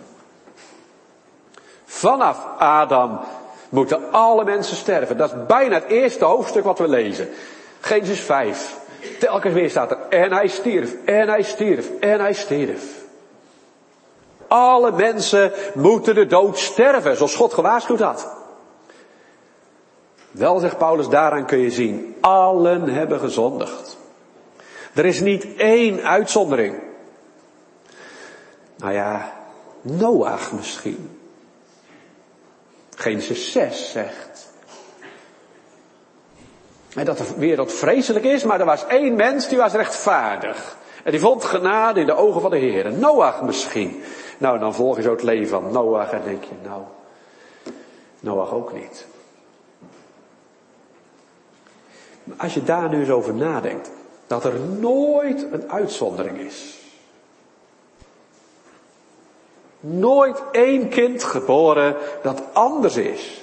Vanaf Adam moeten alle mensen sterven. Dat is bijna het eerste hoofdstuk wat we lezen. Genesis 5. Telkens weer staat er, en hij stierf, en hij stierf, en hij stierf. Alle mensen moeten de dood sterven, zoals God gewaarschuwd had. Wel, zegt Paulus, daaraan kun je zien, allen hebben gezondigd. Er is niet één uitzondering. Nou ja, Noach misschien. Genesis 6 zegt. En dat de wereld vreselijk is, maar er was één mens die was rechtvaardig. En die vond genade in de ogen van de Heer. Noach misschien. Nou, dan volg je zo het leven van Noach en denk je, nou, Noach ook niet. Maar als je daar nu eens over nadenkt, dat er nooit een uitzondering is. Nooit één kind geboren dat anders is.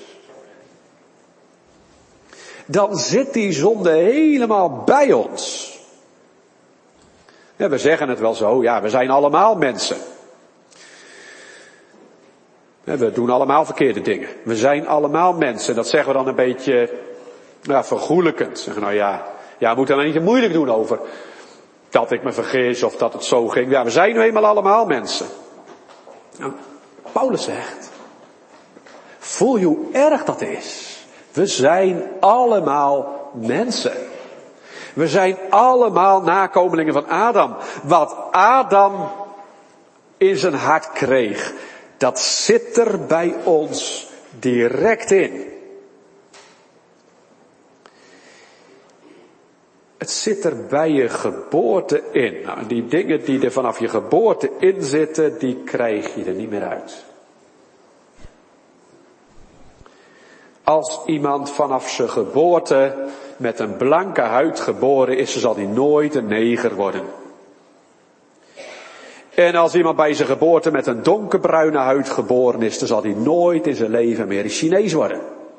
Dan zit die zonde helemaal bij ons. Ja, we zeggen het wel zo, ja, we zijn allemaal mensen. We doen allemaal verkeerde dingen. We zijn allemaal mensen. Dat zeggen we dan een beetje vergoelijkend. Zeggen nou ja, we moeten dan niet te moeilijk doen over dat ik me vergis of dat het zo ging. Ja, we zijn nu eenmaal allemaal mensen. Nou, Paulus zegt, voel je hoe erg dat is. We zijn allemaal mensen. We zijn allemaal nakomelingen van Adam. Wat Adam in zijn hart kreeg, dat zit er bij ons direct in. Het zit er bij je geboorte in. Nou, die dingen die er vanaf je geboorte in zitten, die krijg je er niet meer uit. Als iemand vanaf zijn geboorte met een blanke huid geboren is, dan zal hij nooit een neger worden. En als iemand bij zijn geboorte met een donkerbruine huid geboren is, dan zal hij nooit in zijn leven meer een Chinees worden.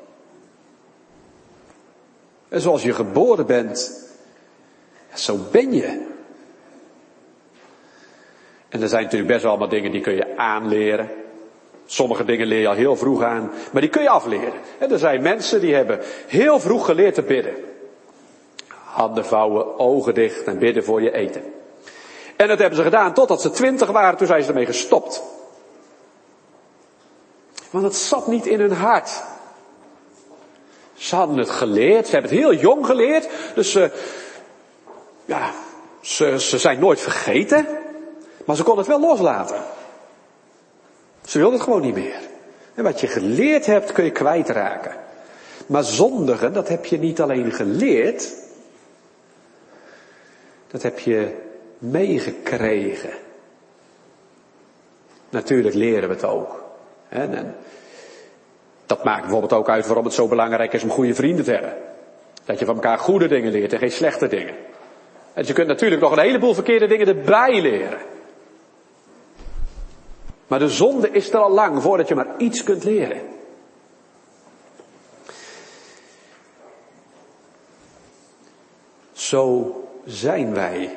En zoals je geboren bent, zo ben je. En er zijn natuurlijk best wel allemaal dingen die kun je aanleren. Sommige dingen leer je al heel vroeg aan, maar die kun je afleren. En er zijn mensen die hebben heel vroeg geleerd te bidden. Handen vouwen, ogen dicht en bidden voor je eten. En dat hebben ze gedaan totdat ze 20 waren, toen zijn ze ermee gestopt. Want het zat niet in hun hart. Ze hadden het geleerd, ze hebben het heel jong geleerd. Dus ze zijn nooit vergeten. Maar ze konden het wel loslaten. Ze wilden het gewoon niet meer. En wat je geleerd hebt kun je kwijtraken. Maar zondigen, dat heb je niet alleen geleerd. Dat heb je meegekregen. Natuurlijk leren we het ook. En dat maakt bijvoorbeeld ook uit waarom het zo belangrijk is om goede vrienden te hebben. Dat je van elkaar goede dingen leert en geen slechte dingen. En je kunt natuurlijk nog een heleboel verkeerde dingen erbij leren. Maar de zonde is er al lang voordat je maar iets kunt leren. Zo zijn wij.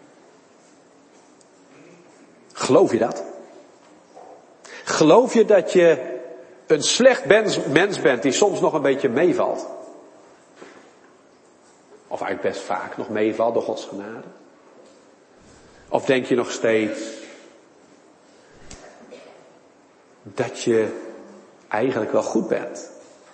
Geloof je dat? Geloof je dat je een slecht mens bent die soms nog een beetje meevalt? Of eigenlijk best vaak nog meevalt door Gods genade? Of denk je nog steeds dat je eigenlijk wel goed bent?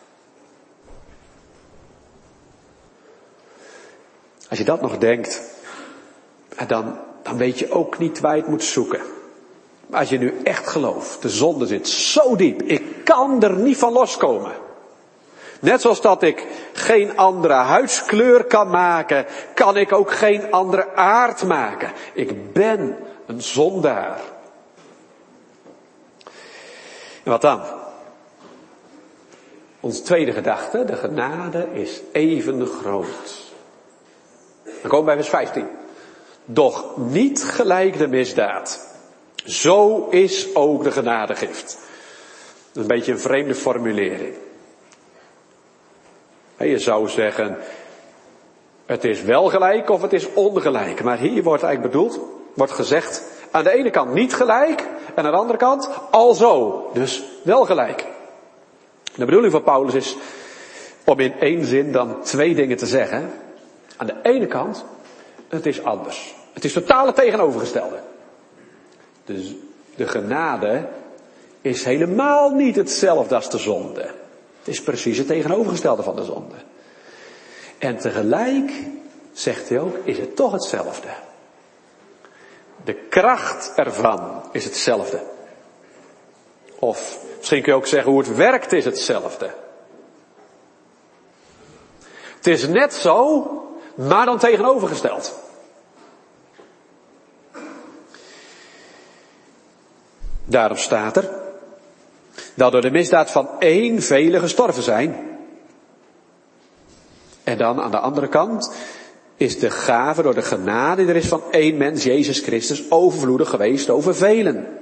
Als je dat nog denkt, dan weet je ook niet waar je het moet zoeken. Maar als je nu echt gelooft, de zonde zit zo diep, ik kan er niet van loskomen. Net zoals dat ik geen andere huidskleur kan maken, kan ik ook geen andere aard maken. Ik ben een zondaar. En wat dan? Onze tweede gedachte, de genade is even groot. Dan komen we bij vers 15. Doch niet gelijk de misdaad. Zo is ook de genadegift. Dat is een beetje een vreemde formulering. Je zou zeggen, het is wel gelijk of het is ongelijk. Maar hier wordt eigenlijk bedoeld, wordt gezegd, aan de ene kant niet gelijk en aan de andere kant alzo. Dus wel gelijk. De bedoeling van Paulus is om in één zin dan twee dingen te zeggen. Aan de ene kant, het is anders. Het is totaal het tegenovergestelde. Dus de genade is helemaal niet hetzelfde als de zonde. Het is precies het tegenovergestelde van de zonde. En tegelijk, zegt hij ook, is het toch hetzelfde. De kracht ervan is hetzelfde. Of misschien kun je ook zeggen hoe het werkt is hetzelfde. Het is net zo, maar dan tegenovergesteld. Daarom staat er dat door de misdaad van één velen gestorven zijn. En dan aan de andere kant is de gave door de genade die er is van één mens, Jezus Christus, overvloedig geweest over velen.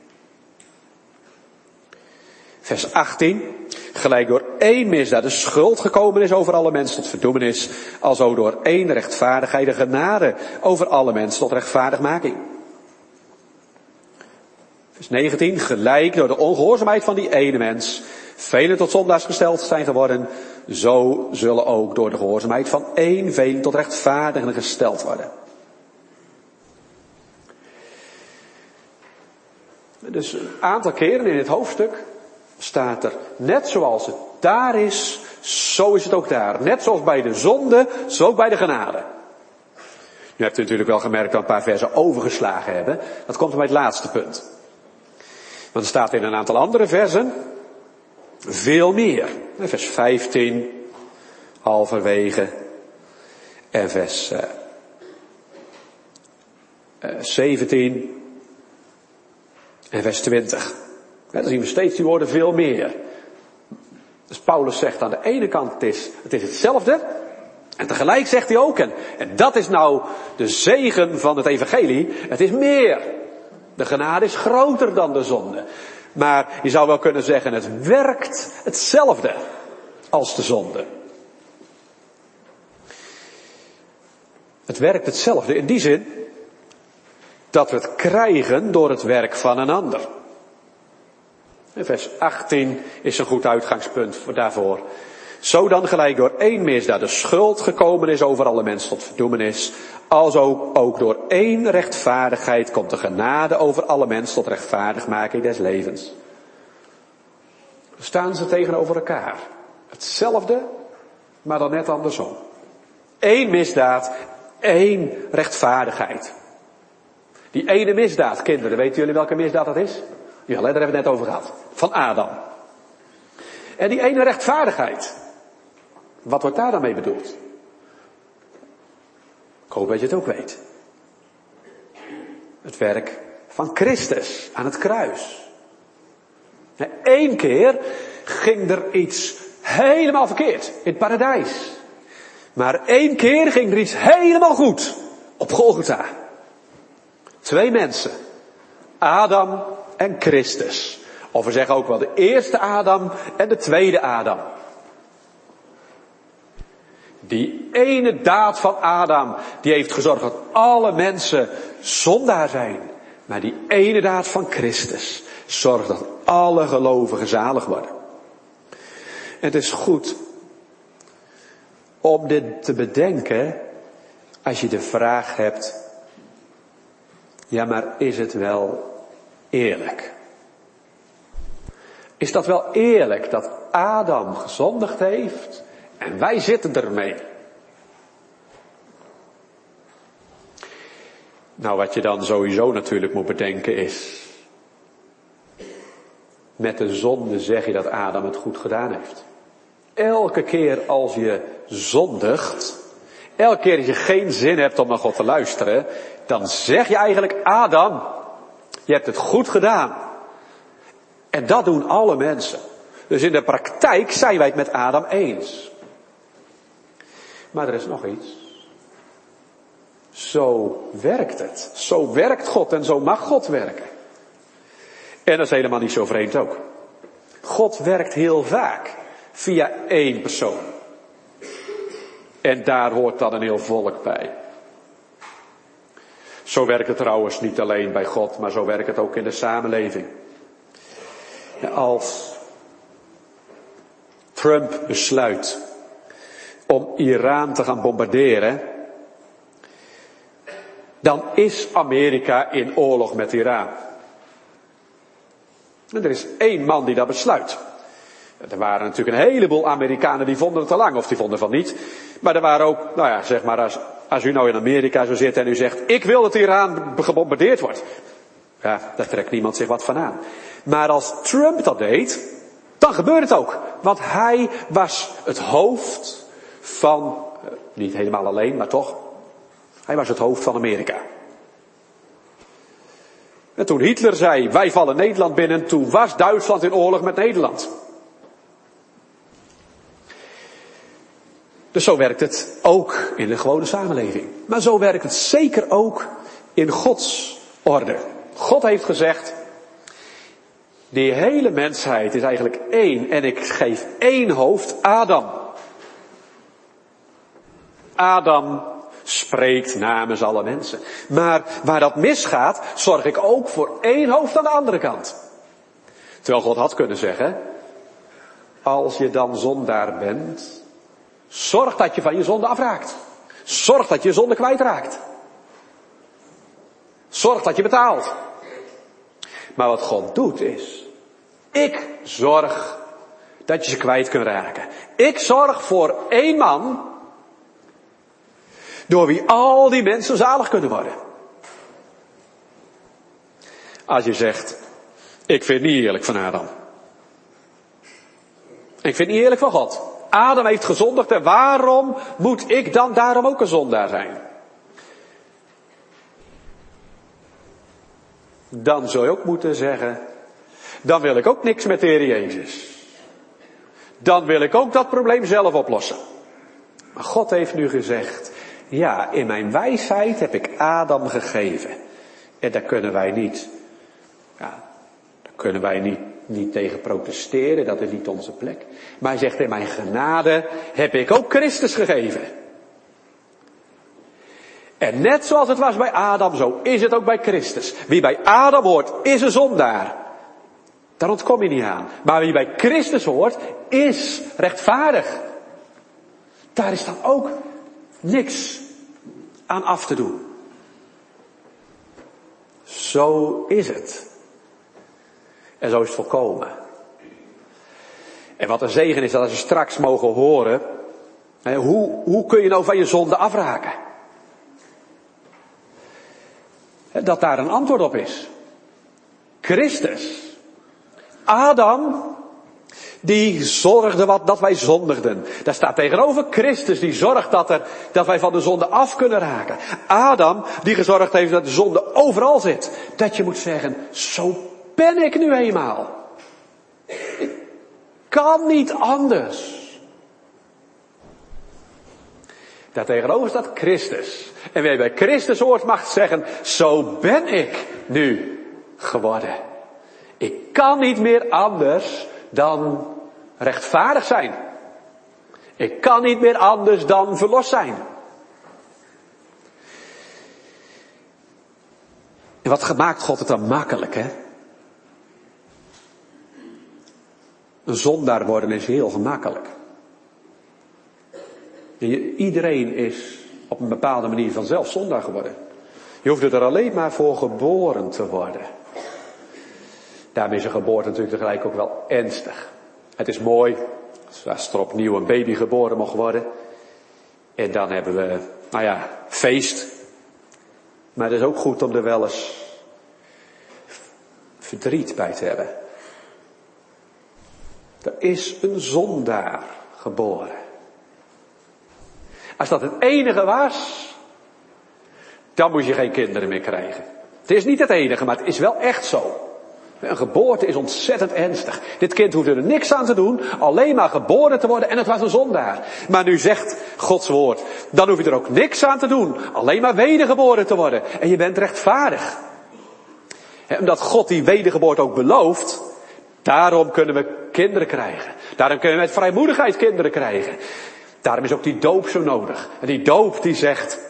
Vers 18. Gelijk door één misdaad de schuld gekomen is over alle mensen tot verdoemenis, alzo door één rechtvaardigheid de genade over alle mensen tot rechtvaardigmaking. Vers 19. Gelijk door de ongehoorzaamheid van die ene mens velen tot zondaars gesteld zijn geworden, zo zullen ook door de gehoorzaamheid van één velen tot rechtvaardigen gesteld worden. Dus een aantal keren in dit hoofdstuk staat er, net zoals het daar is, zo is het ook daar. Net zoals bij de zonde, zo ook bij de genade. Nu hebt u natuurlijk wel gemerkt dat we een paar versen overgeslagen hebben. Dat komt bij het laatste punt. Want er staat in een aantal andere versen veel meer. Vers 15, halverwege, en vers 17 en vers 20. Dan zien we steeds die woorden veel meer. Dus Paulus zegt aan de ene kant het is hetzelfde. En tegelijk zegt hij ook, en dat is nou de zegen van het evangelie, het is meer. De genade is groter dan de zonde. Maar je zou wel kunnen zeggen, het werkt hetzelfde als de zonde. Het werkt hetzelfde in die zin dat we het krijgen door het werk van een ander. Vers 18 is een goed uitgangspunt daarvoor. Zo dan gelijk door één misdaad de schuld gekomen is over alle mensen tot verdoemenis, alzo ook door één rechtvaardigheid komt de genade over alle mensen tot rechtvaardigmaking des levens. Staan ze tegenover elkaar. Hetzelfde Maar dan net andersom. 1 misdaad, 1 rechtvaardigheid. Die ene misdaad, kinderen, weten jullie welke misdaad dat is? Ja, daar hebben we het net over gehad. Van Adam. En die ene rechtvaardigheid. Wat wordt daar dan mee bedoeld? Ik hoop dat je het ook weet. Het werk van Christus aan het kruis. 1 keer ging er iets helemaal verkeerd in het paradijs. Maar 1 keer ging er iets helemaal goed op Golgotha. 2 mensen. Adam en Christus. Of we zeggen ook wel de eerste Adam en de tweede Adam. Die ene daad van Adam, die heeft gezorgd dat alle mensen zondaar zijn. Maar die ene daad van Christus zorgt dat alle gelovigen zalig worden. Het is goed om dit te bedenken als je de vraag hebt, ja, maar is het wel eerlijk? Is dat wel eerlijk dat Adam gezondigd heeft en wij zitten ermee? Nou, wat je dan sowieso natuurlijk moet bedenken is, met de zonde zeg je dat Adam het goed gedaan heeft. Elke keer als je zondigt, elke keer als je geen zin hebt om naar God te luisteren, dan zeg je eigenlijk, Adam, je hebt het goed gedaan. En dat doen alle mensen. Dus in de praktijk zijn wij het met Adam eens. Maar er is nog iets. Zo werkt het. Zo werkt God en zo mag God werken. En dat is helemaal niet zo vreemd ook. God werkt heel vaak via 1 persoon. En daar hoort dan een heel volk bij. Zo werkt het trouwens niet alleen bij God, maar zo werkt het ook in de samenleving. Als Trump besluit om Iran te gaan bombarderen, dan is Amerika in oorlog met Iran. En er is 1 man die dat besluit. Er waren natuurlijk een heleboel Amerikanen die vonden het te lang, of die vonden van niet. Maar er waren ook, nou ja, zeg maar, als u nou in Amerika zou zitten en u zegt, ik wil dat Iran gebombardeerd wordt. Ja, daar trekt niemand zich wat van aan. Maar als Trump dat deed, dan gebeurde het ook. Want hij was het hoofd van, niet helemaal alleen, maar toch, hij was het hoofd van Amerika. En toen Hitler zei, wij vallen Nederland binnen, toen was Duitsland in oorlog met Nederland. Dus zo werkt het ook in de gewone samenleving. Maar zo werkt het zeker ook in Gods orde. God heeft gezegd, die hele mensheid is eigenlijk 1 en ik geef 1 hoofd, Adam. Adam spreekt namens alle mensen. Maar waar dat misgaat, zorg ik ook voor 1 hoofd aan de andere kant. Terwijl God had kunnen zeggen, als je dan zondaar bent, zorg dat je van je zonde afraakt. Zorg dat je zonde kwijtraakt. Zorg dat je betaalt. Maar wat God doet is, ik zorg dat je ze kwijt kunt raken. Ik zorg voor 1 man, door wie al die mensen zalig kunnen worden. Als je zegt, ik vind het niet eerlijk van Adam. Ik vind het niet eerlijk van God. Adam heeft gezondigd en waarom moet ik dan daarom ook een zondaar zijn? Dan zul je ook moeten zeggen, dan wil ik ook niks met de Heer Jezus. Dan wil ik ook dat probleem zelf oplossen. Maar God heeft nu gezegd, ja, in mijn wijsheid heb ik Adam gegeven. En daar kunnen wij niet, niet tegen protesteren, dat is niet onze plek. Maar hij zegt, in mijn genade heb ik ook Christus gegeven. En net zoals het was bij Adam, zo is het ook bij Christus. Wie bij Adam hoort, is een zondaar. Daar ontkom je niet aan. Maar wie bij Christus hoort, is rechtvaardig. Daar is dan ook niks aan af te doen. Zo is het. En zo is het volkomen. En wat een zegen is dat als we straks mogen horen Hoe kun je nou van je zonde afraken? Dat daar een antwoord op is. Christus. Adam, die zorgde dat wij zondigden. Daar staat tegenover Christus, die zorgt dat wij van de zonde af kunnen raken. Adam, die gezorgd heeft dat de zonde overal zit. Dat je moet zeggen, zo ben ik nu eenmaal. Ik kan niet anders. Daar tegenover staat Christus. En wie bij Christus hoort mag zeggen, zo ben ik nu geworden. Ik kan niet meer anders dan rechtvaardig zijn. Ik kan niet meer anders dan verlost zijn. En wat maakt God het dan makkelijk, hè? Een zondaar worden is heel gemakkelijk. Iedereen is op een bepaalde manier vanzelf zondaar geworden. Je hoeft er alleen maar voor geboren te worden. Daarmee is een geboorte natuurlijk tegelijk ook wel ernstig. Het is mooi als er opnieuw een baby geboren mag worden. En dan hebben we, feest. Maar het is ook goed om er wel eens verdriet bij te hebben. Er is een zondaar geboren. Als dat het enige was, dan moet je geen kinderen meer krijgen. Het is niet het enige, maar het is wel echt zo. Een geboorte is ontzettend ernstig. Dit kind hoefde er niks aan te doen, alleen maar geboren te worden en het was een zondaar. Maar nu zegt Gods woord, dan hoef je er ook niks aan te doen, alleen maar wedergeboren te worden. En je bent rechtvaardig. Omdat God die wedergeboorte ook belooft, daarom kunnen we kinderen krijgen. Daarom kunnen we met vrijmoedigheid kinderen krijgen. Daarom is ook die doop zo nodig. En die doop die zegt,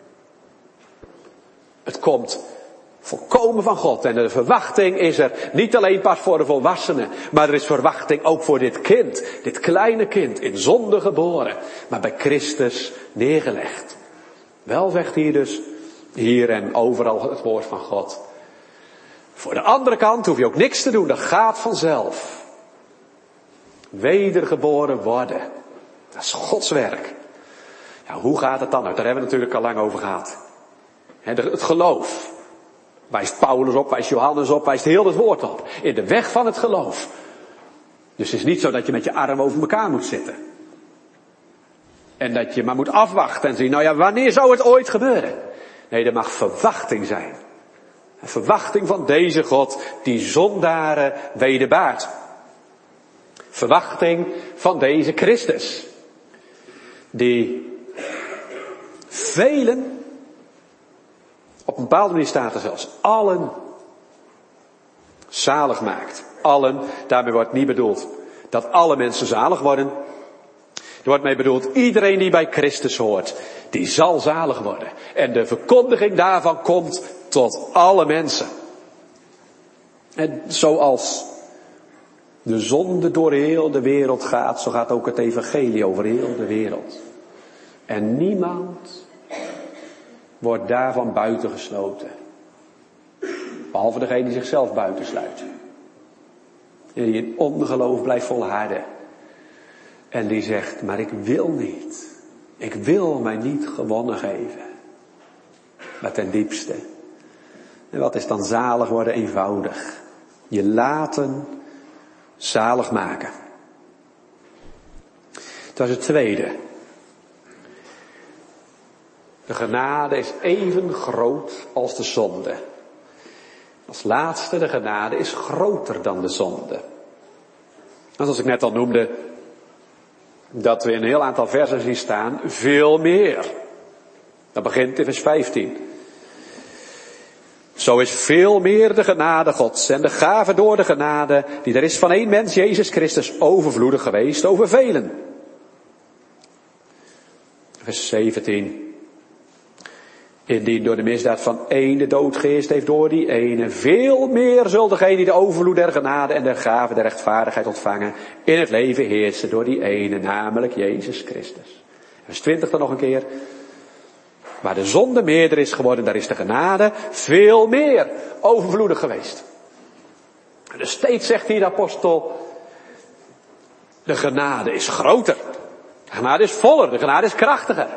het komt volkomen van God. En de verwachting is er niet alleen pas voor de volwassenen, maar er is verwachting ook voor dit kind. Dit kleine kind, in zonde geboren, maar bij Christus neergelegd. Wel zegt hier dus, hier en overal het woord van God. Voor de andere kant hoef je ook niks te doen, dat gaat vanzelf. Wedergeboren worden. Dat is Gods werk. Ja, hoe gaat het dan? Daar hebben we het natuurlijk al lang over gehad. Het geloof. Wijst Paulus op, wijst Johannes op, wijst heel het woord op. In de weg van het geloof. Dus het is niet zo dat je met je armen over elkaar moet zitten. En dat je maar moet afwachten en zien, wanneer zou het ooit gebeuren? Nee, er mag verwachting zijn. Een verwachting van deze God die zondaren wederbaart. Verwachting van deze Christus. Die velen, op een bepaalde manier staat er zelfs, allen zalig maakt. Allen, daarmee wordt niet bedoeld dat alle mensen zalig worden. Er wordt mee bedoeld, iedereen die bij Christus hoort, die zal zalig worden. En de verkondiging daarvan komt tot alle mensen. En zoals de zonde door heel de wereld gaat, zo gaat ook het evangelie over heel de wereld. En niemand wordt daarvan buitengesloten. Behalve degene die zichzelf buitensluit. En die in ongeloof blijft volharden. En die zegt, maar ik wil niet. Ik wil mij niet gewonnen geven. Maar ten diepste. En wat is dan zalig worden? Eenvoudig. Je laten zalig maken. Dat is het tweede. De genade is even groot als de zonde. Als laatste, de genade is groter dan de zonde. Zoals ik net al noemde, dat we in een heel aantal versen zien staan, veel meer. Dat begint in vers 15. Zo is veel meer de genade Gods en de gave door de genade die er is van één mens, Jezus Christus, overvloedig geweest over velen. Vers 17. Indien door de misdaad van één de dood geheerst heeft door die ene, veel meer zult degene die de overvloed der genade en der gave der rechtvaardigheid ontvangen, in het leven heersen door die ene, namelijk Jezus Christus. Vers 20 dan nog een keer. Waar de zonde meerder is geworden, daar is de genade veel meer overvloedig geweest. Dus steeds zegt hier de apostel, de genade is groter. De genade is voller, de genade is krachtiger.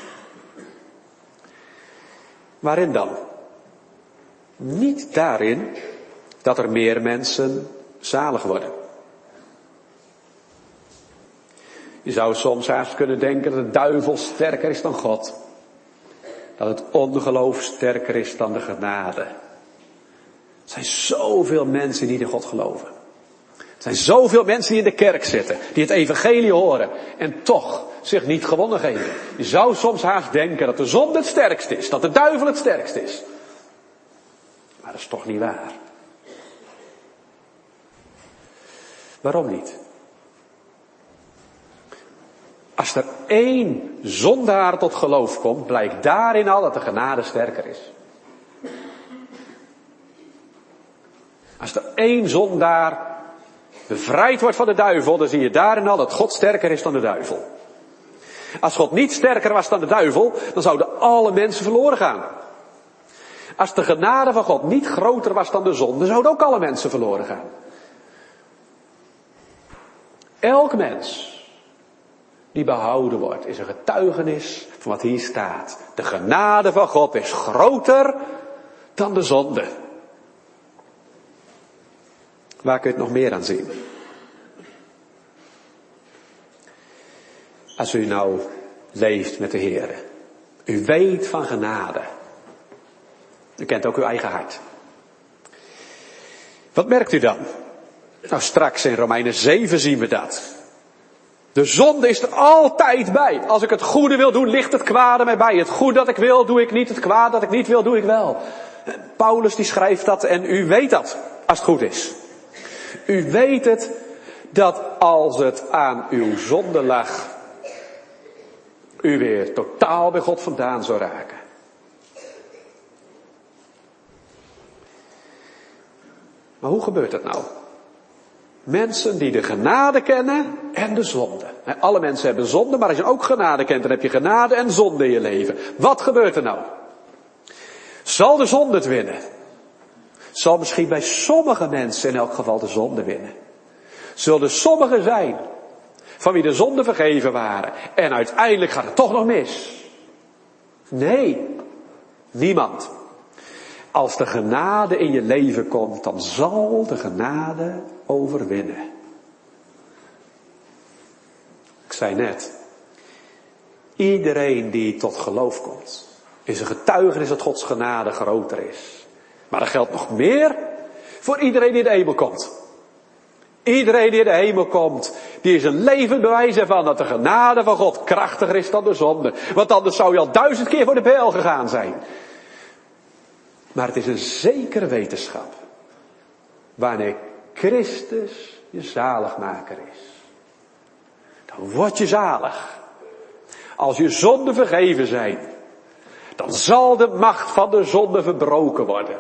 Waarin dan? Niet daarin dat er meer mensen zalig worden. Je zou soms haast kunnen denken dat de duivel sterker is dan God. Dat het ongeloof sterker is dan de genade. Er zijn zoveel mensen die in God geloven. Er zijn zoveel mensen die in de kerk zitten, die het evangelie horen en toch zich niet gewonnen geven. Je zou soms haast denken dat de zonde het sterkst is, dat de duivel het sterkst is. Maar dat is toch niet waar. Waarom niet? Als er één zondaar tot geloof komt, blijkt daarin al dat de genade sterker is. Als er één zondaar bevrijd wordt van de duivel, dan zie je daarin al dat God sterker is dan de duivel. Als God niet sterker was dan de duivel, dan zouden alle mensen verloren gaan. Als de genade van God niet groter was dan de zonde, zouden ook alle mensen verloren gaan. Elk mens die behouden wordt, is een getuigenis van wat hier staat. De genade van God is groter dan de zonde. Waar kun je het nog meer aan zien? Als u nou leeft met de Heer. U weet van genade. U kent ook uw eigen hart. Wat merkt u dan? Nou, straks in Romeinen 7 zien we dat. De zonde is er altijd bij. Als ik het goede wil doen, ligt het kwade mij bij. Het goede dat ik wil, doe ik niet. Het kwaad dat ik niet wil, doe ik wel. Paulus die schrijft dat en u weet dat, als het goed is. U weet het, dat als het aan uw zonde lag, u weer totaal bij God vandaan zou raken. Maar hoe gebeurt dat nou? Mensen die de genade kennen en de zonde. Alle mensen hebben zonde, maar als je ook genade kent, dan heb je genade en zonde in je leven. Wat gebeurt er nou? Zal de zonde het winnen? Zal misschien bij sommige mensen in elk geval de zonde winnen. Zullen er sommigen zijn van wie de zonden vergeven waren en uiteindelijk gaat het toch nog mis? Nee, niemand. Als de genade in je leven komt, dan zal de genade overwinnen. Ik zei net, iedereen die tot geloof komt, is een getuigenis dat Gods genade groter is. Maar dat geldt nog meer voor iedereen die in de hemel komt. Iedereen die in de hemel komt, die is een levend bewijs ervan dat de genade van God krachtiger is dan de zonde. Want anders zou je al 1000 keer voor de bijl gegaan zijn. Maar het is een zekere wetenschap. Wanneer Christus je zaligmaker is. Dan word je zalig. Als je zonden vergeven zijn. Dan zal de macht van de zonde verbroken worden.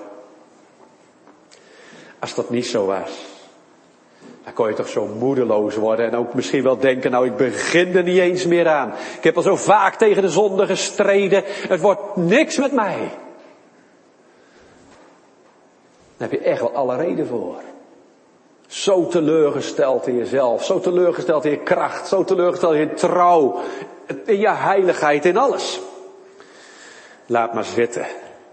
Als dat niet zo was. Dan kon je toch zo moedeloos worden. En ook misschien wel denken, nou ik begin er niet eens meer aan. Ik heb al zo vaak tegen de zonde gestreden. Het wordt niks met mij. Daar heb je echt wel alle reden voor. Zo teleurgesteld in jezelf. Zo teleurgesteld in je kracht. Zo teleurgesteld in je trouw. In je heiligheid. In alles. Laat maar zitten.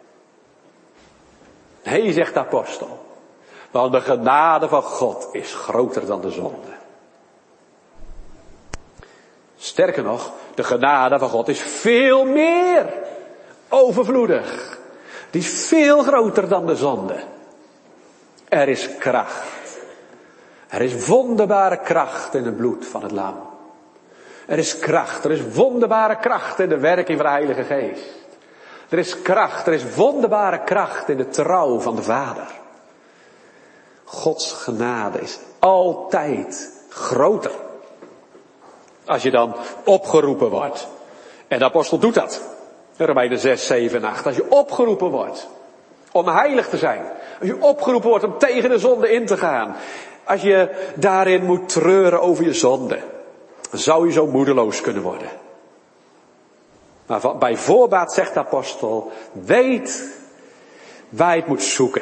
Nee, zegt de apostel. Want de genade van God is groter dan de zonde. Sterker nog, de genade van God is veel meer overvloedig. Die is veel groter dan de zonde. Er is kracht. Er is wonderbare kracht in het bloed van het lam. Er is kracht, er is wonderbare kracht in de werking van de Heilige Geest. Er is kracht, er is wonderbare kracht in de trouw van de Vader. Gods genade is altijd groter. Als je dan opgeroepen wordt. En de apostel doet dat. Romeinen 6, 7 en 8. Als je opgeroepen wordt om heilig te zijn. Als je opgeroepen wordt om tegen de zonde in te gaan. Als je daarin moet treuren over je zonde. Dan zou je zo moedeloos kunnen worden. Maar bij voorbaat zegt de apostel. Weet waar je het moet zoeken.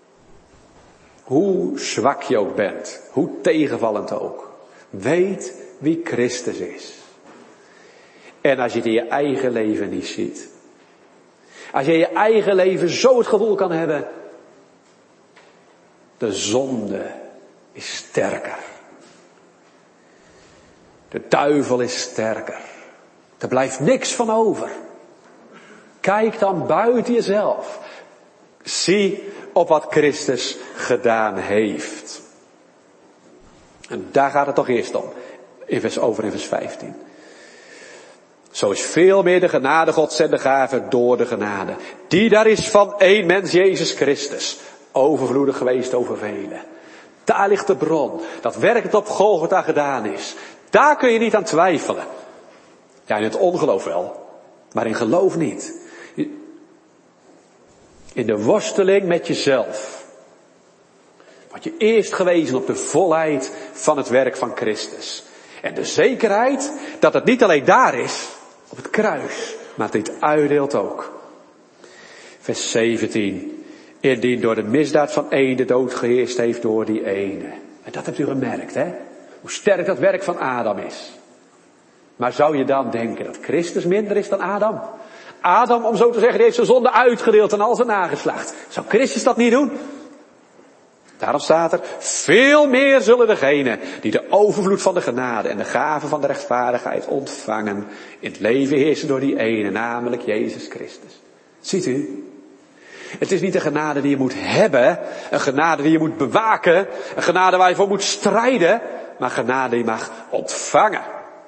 Hoe zwak je ook bent. Hoe tegenvallend ook. Weet wie Christus is. En als je het in je eigen leven niet ziet. Als je in je eigen leven zo het gevoel kan hebben. De zonde is sterker. De duivel is sterker. Er blijft niks van over. Kijk dan buiten jezelf. Zie op wat Christus gedaan heeft. En daar gaat het toch eerst om. In vers 15. Zo is veel meer de genade Gods en de gave door de genade. Die daar is van één mens, Jezus Christus. Overvloedig geweest over velen. Daar ligt de bron. Dat werk dat op Golgotha gedaan is. Daar kun je niet aan twijfelen. Ja, in het ongeloof wel. Maar in geloof niet. In de worsteling met jezelf. Word je eerst gewezen op de volheid van het werk van Christus. En de zekerheid dat het niet alleen daar is, op het kruis, maar dat dit uitdeelt ook. Vers 17. Indien door de misdaad van één de dood geheerst heeft door die ene. En dat hebt u gemerkt, hè? Hoe sterk dat werk van Adam is. Maar zou je dan denken dat Christus minder is dan Adam? Adam, om zo te zeggen, die heeft zijn zonde uitgedeeld aan al zijn nageslacht. Zou Christus dat niet doen? Daarom staat er, veel meer zullen degenen die de overvloed van de genade en de gave van de rechtvaardigheid ontvangen, in het leven heersen door die ene, namelijk Jezus Christus. Ziet u? Het is niet een genade die je moet hebben, een genade die je moet bewaken, een genade waar je voor moet strijden, maar genade die je mag ontvangen.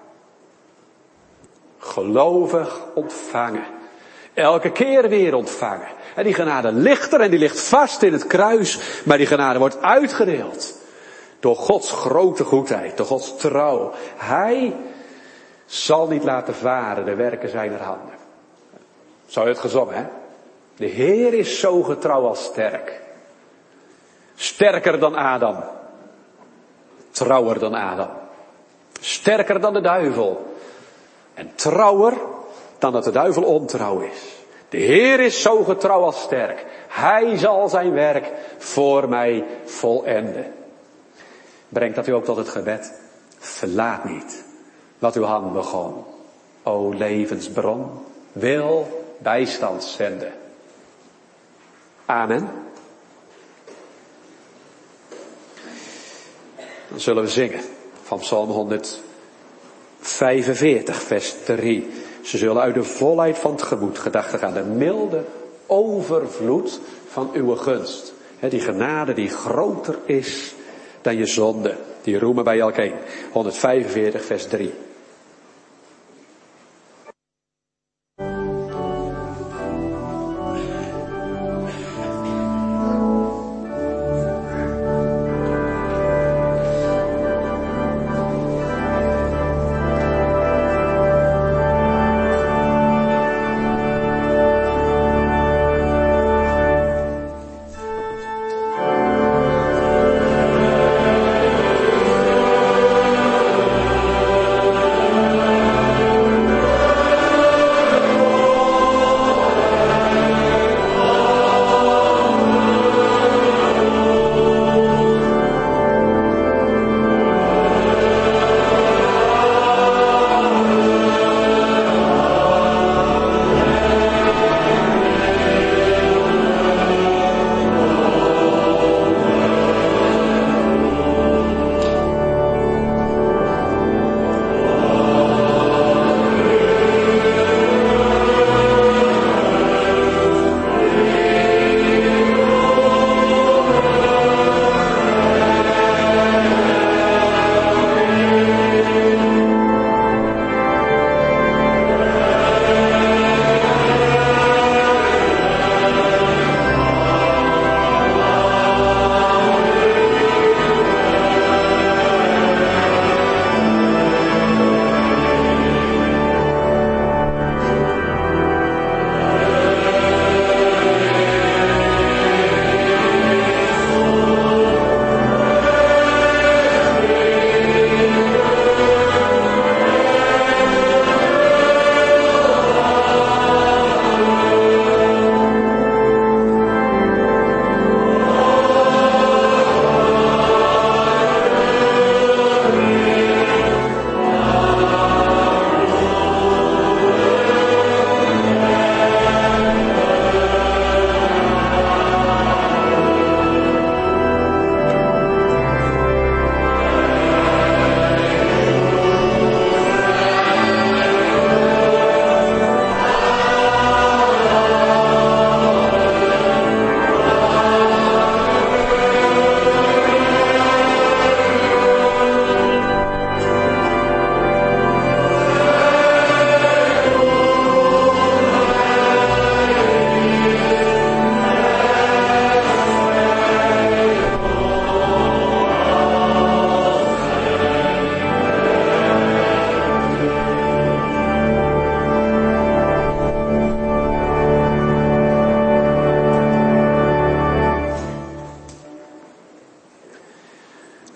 Gelovig ontvangen. Elke keer weer ontvangen. En die genade ligt er en die ligt vast in het kruis, maar die genade wordt uitgedeeld. Door Gods grote goedheid, door Gods trouw. Hij zal niet laten varen de werken zijner handen. Zou je het gezongen, hè? De Heer is zo getrouw als sterk. Sterker dan Adam. Trouwer dan Adam. Sterker dan de duivel. En trouwer dan dat de duivel ontrouw is. De Heer is zo getrouw als sterk. Hij zal zijn werk voor mij volenden. Brengt dat u ook tot het gebed. Verlaat niet wat uw hand begon. O levensbron, wil bijstand zenden. Amen. Dan zullen we zingen van Psalm 145, vers 3. Ze zullen uit de volheid van het gemoed gedachten gaan. De milde overvloed van uw gunst. Die genade die groter is dan je zonde. Die roemen bij elkeen. 145, vers 3.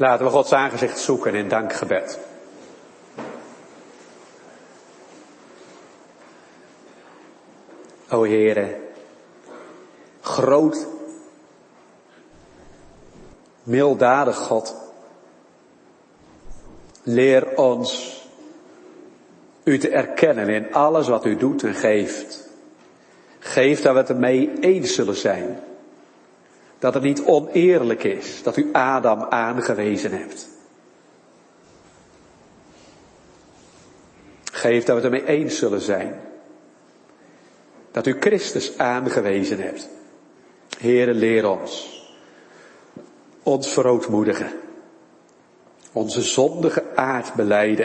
Laten we Gods aangezicht zoeken in dankgebed. O Heere, groot, milddadig God, leer ons u te erkennen in alles wat u doet en geeft. Geef dat we het ermee eens zullen zijn. Dat het niet oneerlijk is dat u Adam aangewezen hebt. Geef dat we het ermee eens zullen zijn. Dat u Christus aangewezen hebt. Heere, leer ons verootmoedigen. Onze zondige aard belijden.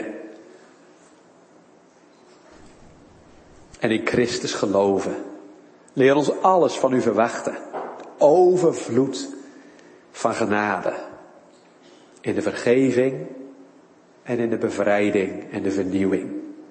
En in Christus geloven. Leer ons alles van u verwachten. Overvloed van genade. In de vergeving en in de bevrijding en de vernieuwing.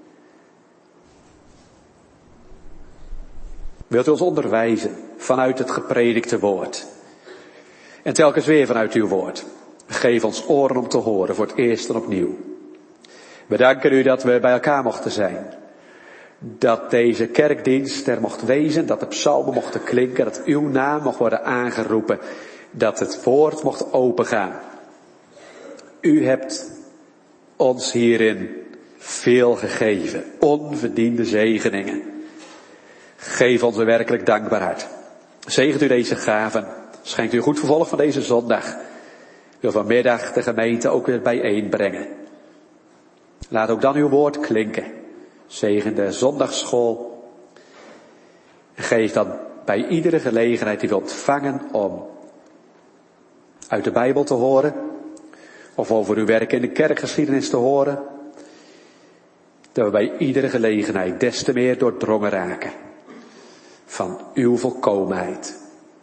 Wilt u ons onderwijzen vanuit het gepredikte woord. En telkens weer vanuit uw woord. Geef ons oren om te horen voor het eerst en opnieuw. We danken u dat we bij elkaar mochten zijn. Dat deze kerkdienst er mocht wezen, dat de psalmen mochten klinken, dat uw naam mocht worden aangeroepen, dat het woord mocht opengaan. U hebt ons hierin veel gegeven, onverdiende zegeningen. Geef ons een werkelijk dankbaar hart. Zegent u deze gaven, schenkt u een goed vervolg van deze zondag. Wil vanmiddag de gemeente ook weer bijeenbrengen. Laat ook dan uw woord klinken. Zegen de zondagsschool. En geef dan bij iedere gelegenheid die we ontvangen om uit de Bijbel te horen. Of over uw werk in de kerkgeschiedenis te horen. Dat we bij iedere gelegenheid des te meer doordrongen raken. Van uw volkomenheid.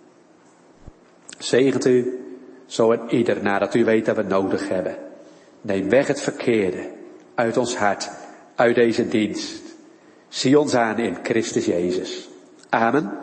Zegent u zo en ieder nadat u weet dat we nodig hebben. Neem weg het verkeerde uit ons hart, uit deze dienst. Zie ons aan in Christus Jezus. Amen.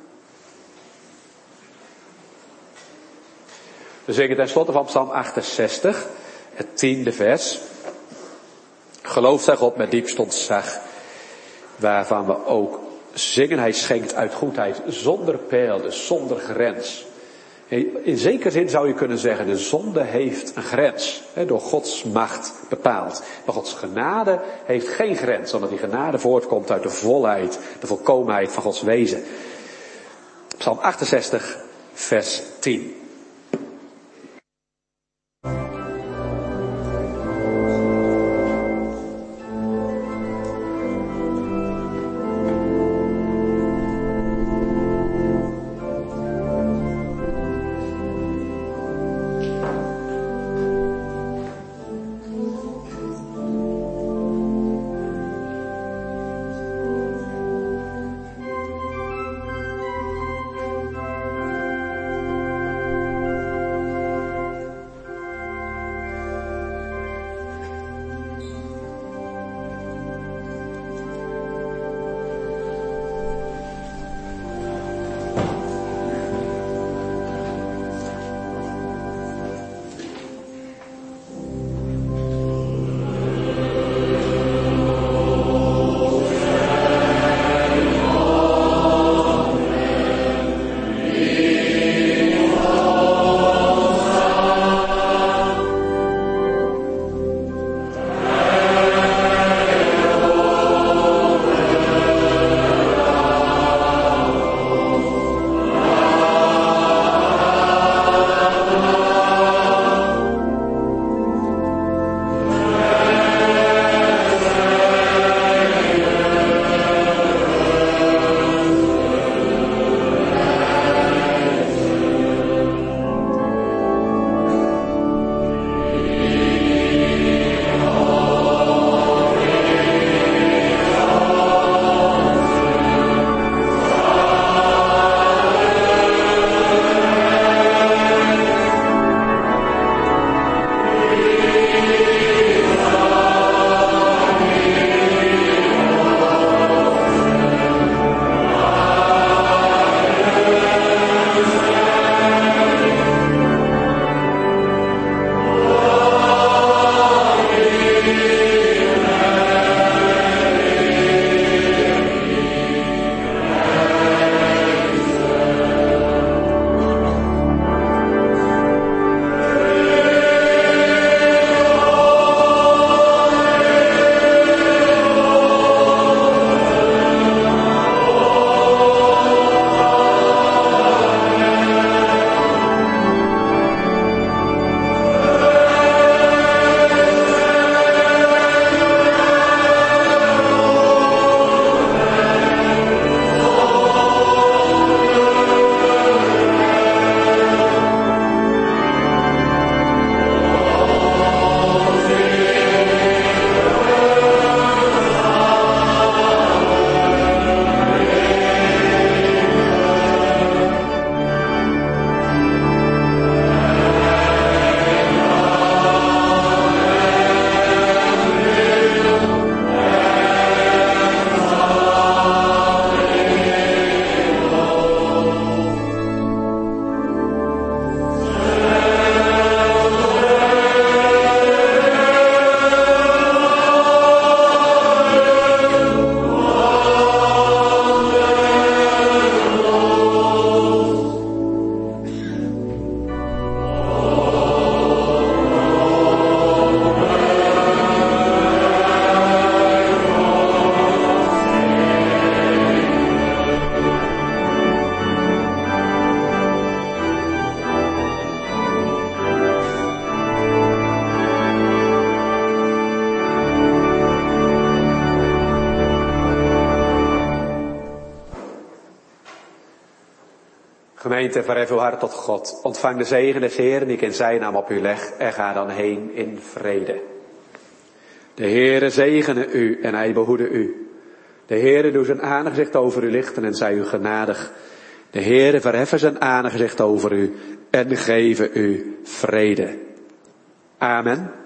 We zingen tenslotte van Psalm 68, het 10e vers. Geloof zij God met diepst ontzag, waarvan we ook zingen, hij schenkt uit goedheid zonder pijl, dus zonder grens. In zekere zin zou je kunnen zeggen, de zonde heeft een grens, door Gods macht bepaald. Maar Gods genade heeft geen grens, omdat die genade voortkomt uit de volheid, de volkomenheid van Gods wezen. Psalm 68, vers 10. Gemeente, verhef uw hart tot God. Ontvang de zegen des Heeren die ik in zijn naam op u leg en ga dan heen in vrede. De Heere zegene u en hij behoede u. De Heere doe zijn aangezicht over u lichten en zij u genadig. De Heere verheffen zijn aangezicht over u en geven u vrede. Amen.